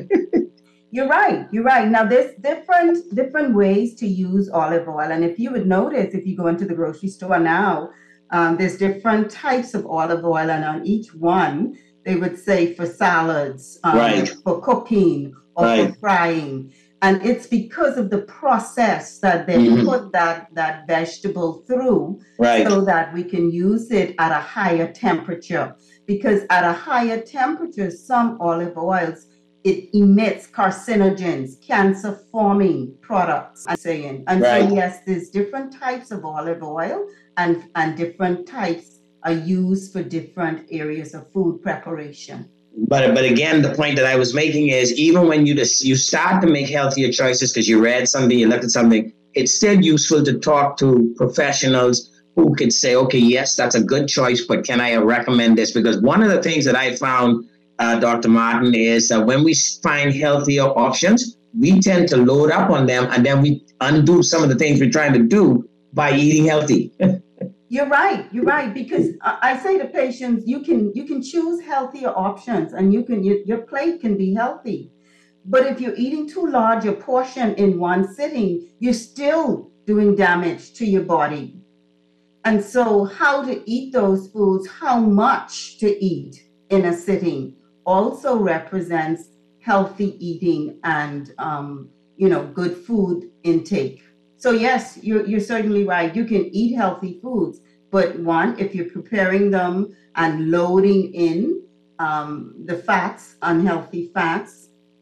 You're right. You're right. Now, there's different different ways to use olive oil, and if you would notice, if you go into the grocery store now, um, there's different types of olive oil, and on each one they would say for salads, um, right. for cooking, or right. for frying, and it's because of the process that they mm-hmm. put that that vegetable through, right. so that we can use it at a higher temperature. Because at a higher temperature, some olive oils, it emits carcinogens, cancer-forming products, I'm saying. And right. so, yes, there's different types of olive oil, and, and different types are used for different areas of food preparation. But but again, the point that I was making is, even when you just, you start to make healthier choices because you read something, you looked at something, it's still useful to talk to professionals who could say, okay, yes, that's a good choice, but can I recommend this? Because one of the things that I found, uh, Doctor Martin, is that when we find healthier options, we tend to load up on them, and then we undo some of the things we're trying to do by eating healthy. You're right. You're right. Because I say to patients, you can you can choose healthier options, and you can your, your plate can be healthy. But if you're eating too large a portion in one sitting, you're still doing damage to your body. And so how to eat those foods, how much to eat in a sitting, also represents healthy eating and, um, you know, good food intake. So yes, you're, you're certainly right. You can eat healthy foods, but one, if you're preparing them and loading in um, the fats, unhealthy fats,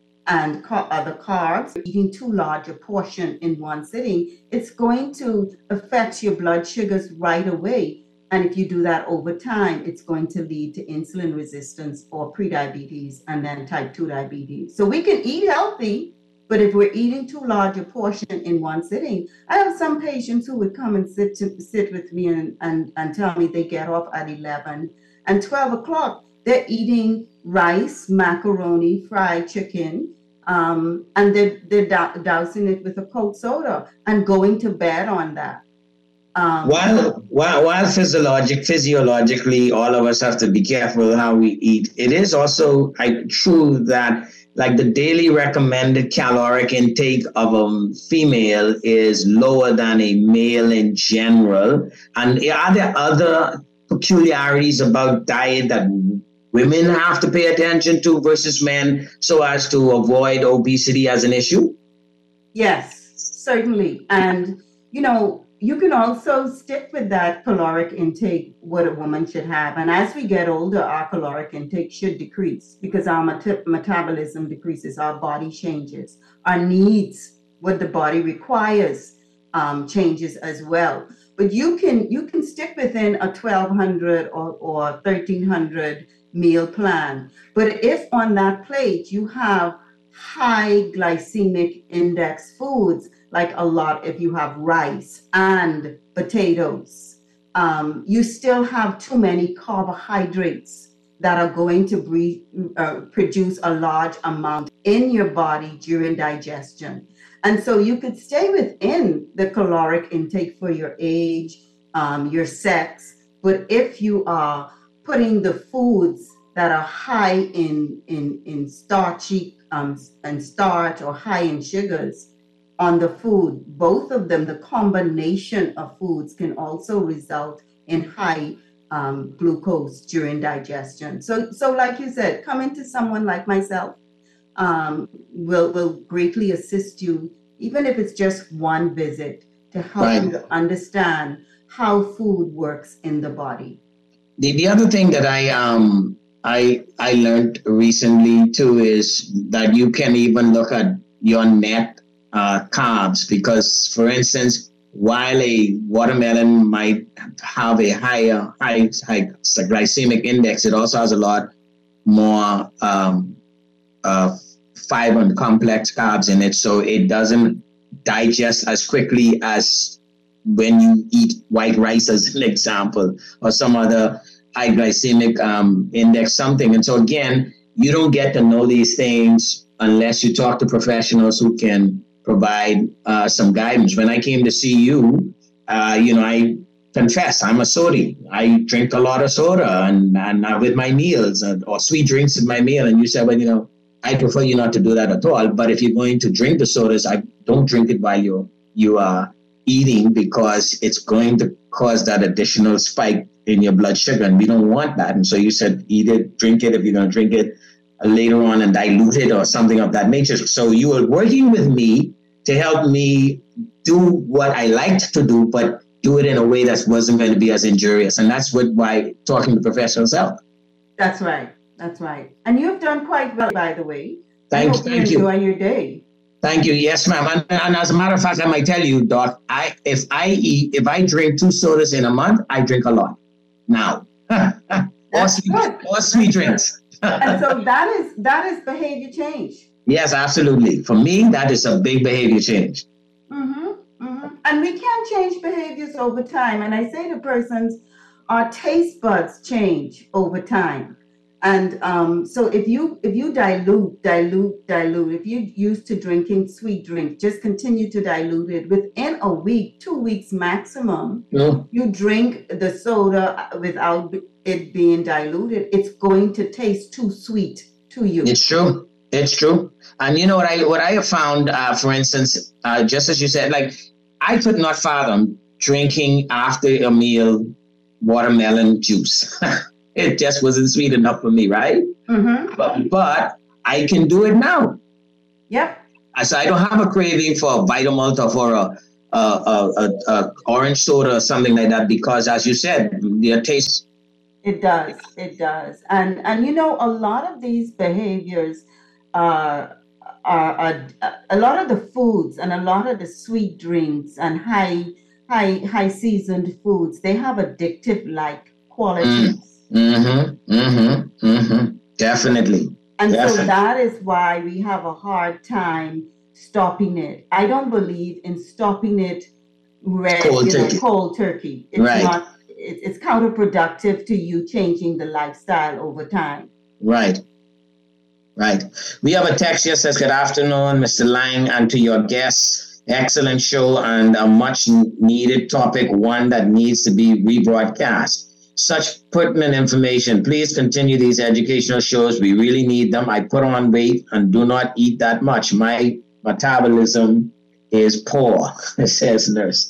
and ca- other carbs, eating too large a portion in one sitting, it's going to affect your blood sugars right away. And if you do that over time, it's going to lead to insulin resistance or prediabetes and then type two diabetes. So we can eat healthy, but if we're eating too large a portion in one sitting, I have some patients who would come and sit to, sit with me and, and, and tell me they get off at eleven and twelve o'clock. They're eating rice, macaroni, fried chicken, um, and they're, they're dou- dousing it with a Coke soda and going to bed on that. Um, while, while, while physiologic, physiologically, all of us have to be careful how we eat, it is also I, true that like the daily recommended caloric intake of a female is lower than a male in general. And are there other peculiarities about diet that women have to pay attention to versus men so as to avoid obesity as an issue? Yes, certainly. And, you know, you can also stick with that caloric intake, what a woman should have. And as we get older, our caloric intake should decrease because our met- metabolism decreases, our body changes, our needs, what the body requires, um, changes as well. But you can you can stick within a twelve hundred or, or thirteen hundred meal plan. But if on that plate you have high glycemic index foods, like a lot, if you have rice and potatoes, um, you still have too many carbohydrates that are going to breathe, uh, produce a large amount in your body during digestion. And so you could stay within the caloric intake for your age, um, your sex, but if you are putting the foods that are high in in in starchy um, and starch or high in sugars on the food, both of them, the combination of foods can also result in high um, glucose during digestion. So, so like you said, coming to someone like myself um, will will greatly assist you, even if it's just one visit, to help Right. you to understand how food works in the body. The, the other thing that I um I I learned recently too is that you can even look at your net uh, carbs, because, for instance, while a watermelon might have a higher high, high glycemic index, it also has a lot more um, uh, fiber and complex carbs in it, so it doesn't digest as quickly as when you eat white rice, as an example, or some other high glycemic um, index something. And so again, you don't get to know these things unless you talk to professionals who can provide uh, some guidance. When I came to see you, uh, you know, I confess I'm a sodie. I drink a lot of soda and, and uh, with my meals, and, or sweet drinks with my meal. And you said, well, you know, I prefer you not to do that at all. But if you're going to drink the sodas, I don't drink it while you you are eating, because it's going to cause that additional spike in your blood sugar, and we don't want that. And so you said, eat it, drink it if you're going to drink it uh, later on, and dilute it or something of that nature. So you were working with me to help me do what I liked to do, but do it in a way that wasn't going to be as injurious. And that's what why talking to professionals help. That's right. That's right. And you've done quite well, by the way. Thank, I hope thank you you. enjoy your day. Thank you. Yes, ma'am. And, and as a matter of fact, I might tell you, Doc, I if I eat, if I drink two sodas in a month, I drink a lot now. or, sweet, or sweet drinks. And so that is that is behavior change. Yes, absolutely. For me, that is a big behavior change. Mm-hmm, mm-hmm. And we can change behaviors over time. And I say to persons, our taste buds change over time. And um, so if you if you dilute, dilute, dilute, if you're used to drinking sweet drinks, just continue to dilute it. Within a week, two weeks maximum, No. you drink the soda without it being diluted, it's going to taste too sweet to you. It's true. It's true. And you know what I what I have found, uh, for instance, uh, just as you said, like I could not fathom drinking after a meal watermelon juice. It just wasn't sweet enough for me, right? Mm-hmm. But, but I can do it now. Yep. So I don't have a craving for a Vitamalt or for a, a, a, a, a orange soda or something like that, because, as you said, their taste. It does. It does. And and you know, a lot of these behaviors are, are, are a lot of the foods and a lot of the sweet drinks and high high high seasoned foods, they have addictive like qualities. Mm. Mm-hmm, mm-hmm, mm-hmm. Definitely. And Definitely. so that is why we have a hard time stopping it. I don't believe in stopping it red, Cold you know, turkey. cold turkey. It's Right. not. It, it's counterproductive to you changing the lifestyle over time. Right. Right. We have a text here says, good afternoon, Mister Lang, and to your guests. Excellent show and a much needed topic, one that needs to be rebroadcast. Such pertinent information. Please continue these educational shows. We really need them. I put on weight and do not eat that much. My metabolism is poor, says nurse.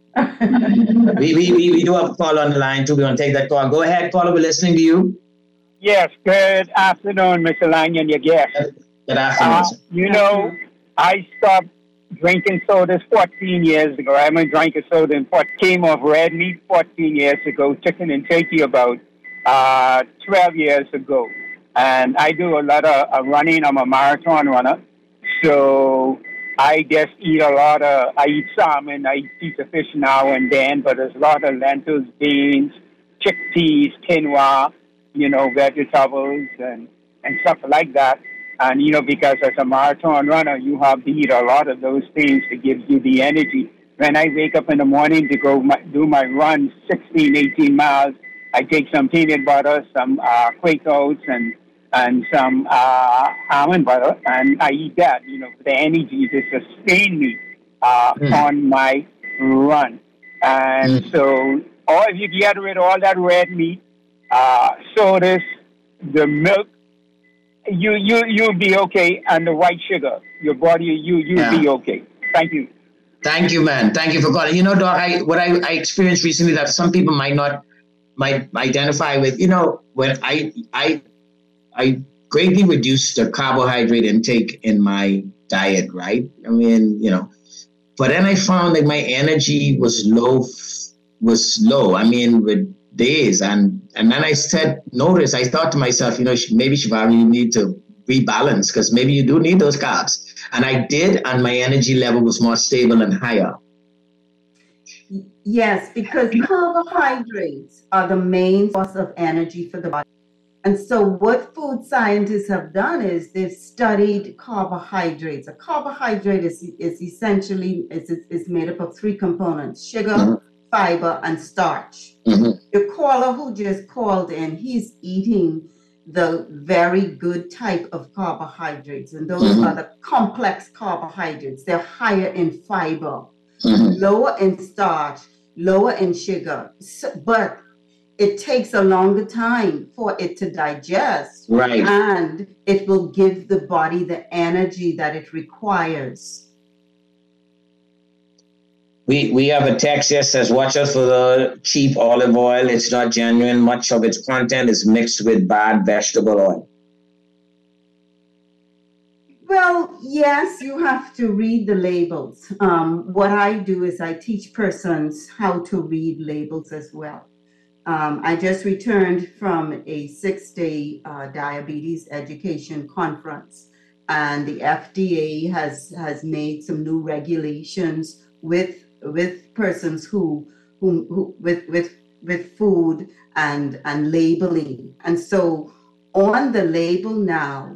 we, we, we, we do have a call on the line too. We want to take that call. Go ahead, caller. We're listening to you. Yes, good afternoon, Mister Lang and your guest. Good afternoon. Uh, you know, I stopped drinking sodas fourteen years ago. I haven't drank a soda in fourteen. Came off red meat fourteen years ago, chicken and turkey about uh, twelve years ago. And I do a lot of uh, running. I'm a marathon runner. So I just eat a lot of, I eat salmon, I eat piece of fish now and then, but there's a lot of lentils, beans, chickpeas, quinoa, you know, vegetables and, and stuff like that. And, you know, because as a marathon runner, you have to eat a lot of those things to give you the energy. When I wake up in the morning to go my, do my run, sixteen, eighteen miles, I take some peanut butter, some uh, Quaker oats, and and some uh, almond butter, and I eat that, you know, for the energy to sustain me uh, mm. on my run. And mm. so, or if you get rid of all that red meat, uh, sodas, the milk, you you you'll be okay, and the white sugar, your body, you you'll yeah. be okay. Thank you. Thank you, man. Thank you for calling. You know, Doc, I what I, I experienced recently that some people might not might identify with. You know, when I I I greatly reduced the carbohydrate intake in my diet, right? I mean, you know, but then I found that my energy was low, was low. I mean, with days. And, and then I said, notice, I thought to myself, you know, maybe Shivago, you need to rebalance because maybe you do need those carbs. And I did, and my energy level was more stable and higher. Yes, because carbohydrates are the main source of energy for the body. And so what food scientists have done is they've studied carbohydrates. A carbohydrate is, is essentially is, is made up of three components: sugar, mm-hmm. fiber, and starch. Mm-hmm. The caller who just called in, he's eating the very good type of carbohydrates. And those mm-hmm. are the complex carbohydrates. They're higher in fiber, mm-hmm. lower in starch, lower in sugar. So, but it takes a longer time for it to digest. Right. And it will give the body the energy that it requires. We we have a text here that says, watch out for the cheap olive oil. It's not genuine. Much of its content is mixed with bad vegetable oil. Well, yes, you have to read the labels. Um, what I do is I teach persons how to read labels as well. Um, I just returned from a six-day uh, diabetes education conference, and the F D A has has made some new regulations with with persons who who, who with with with food and and labeling. And so on the label now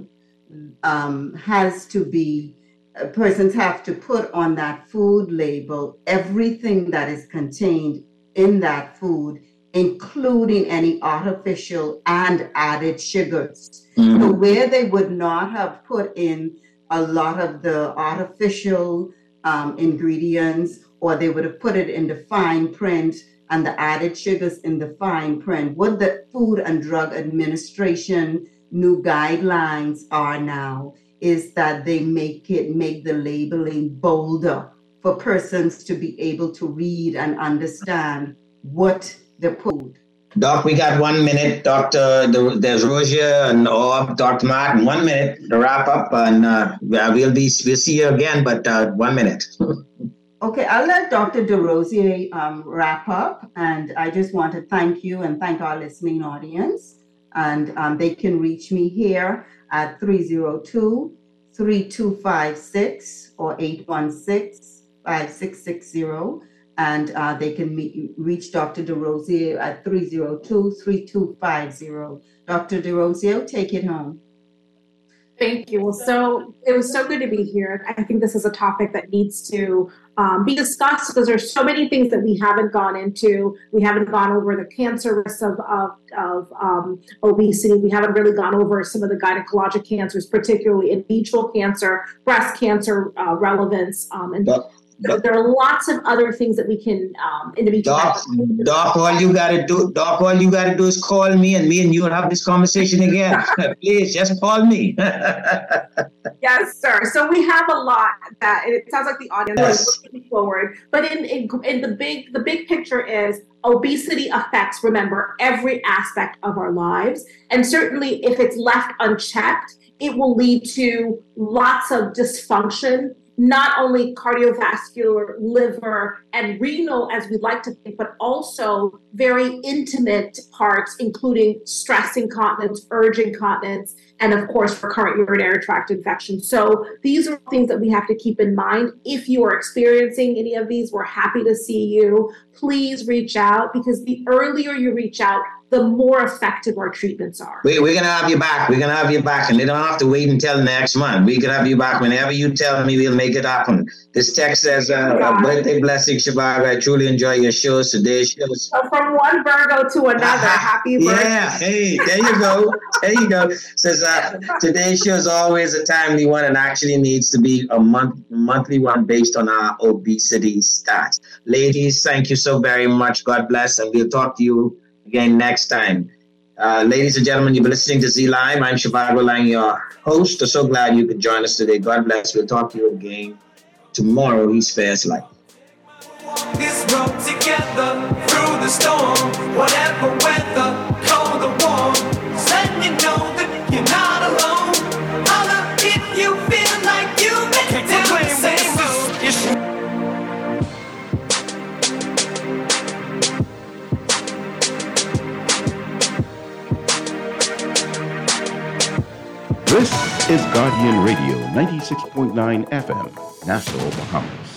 um, has to be uh, persons have to put on that food label everything that is contained in that food, including any artificial and added sugars. Mm-hmm. So where they would not have put in a lot of the artificial um, ingredients, or they would have put it in the fine print and the added sugars in the fine print, what the Food and Drug Administration new guidelines are now is that they make it, make the labeling bolder for persons to be able to read and understand what the food. Doc, we got one minute. Doctor, there's Roger and Orb, Doctor Martin, one minute to wrap up, and uh, we'll be we'll see you again, but uh, one minute. Okay, I'll let Doctor DeRosier um, wrap up, and I just want to thank you and thank our listening audience. And um, they can reach me here at three oh two, three two five six or eight one six, five six six zero. And uh, they can meet, reach Doctor DeRosier at three oh two, three two five zero. Doctor DeRosier, take it home. Thank you. Well, so it was so good to be here. I think this is a topic that needs to um, be discussed because there's so many things that we haven't gone into. We haven't gone over the cancer risks of, of, of um, obesity. We haven't really gone over some of the gynecologic cancers, particularly in vitro cancer, breast cancer uh, relevance, um, and but- There, there are lots of other things that we can um, individually. Doc, Doc, all you gotta do, Doc, all you gotta do is call me, and me and you will have this conversation again. Please, just call me. Yes, sir. So we have a lot that, and it sounds like the audience yes. is looking forward. But in, in in the big the big picture is obesity affects, remember, every aspect of our lives, and certainly if it's left unchecked, it will lead to lots of dysfunction. Not only cardiovascular, liver, and renal, as we'd like to think, but also very intimate parts, including stress incontinence, urge incontinence, and of course, recurrent urinary tract infections. So these are things that we have to keep in mind. If you are experiencing any of these, we're happy to see you. Please reach out, because the earlier you reach out, the more effective our treatments are. We, we're going to have you back. We're going to have you back, and they don't have to wait until next month. We can have you back whenever you tell me. We'll make it happen. This text says, uh, a birthday blessing, Shivago. I truly enjoy your shows, today's shows. So from one Virgo to another, happy birthday. Yeah, hey, there you go. There you go. Says, uh, today's show is always a timely one and actually needs to be a month monthly one based on our obesity stats. Ladies, thank you so very much. God bless, and we'll talk to you again next time. Uh, ladies and gentlemen, you've been listening to Z Live. I'm Shivago Lang, your host. I'm so glad you could join us today. God bless. We'll talk to you again tomorrow. He spares life. This road together through the storm, whatever weather, cold or warm, letting you know that you're not alone. This is Guardian Radio, ninety-six point nine F M, Nassau, Bahamas.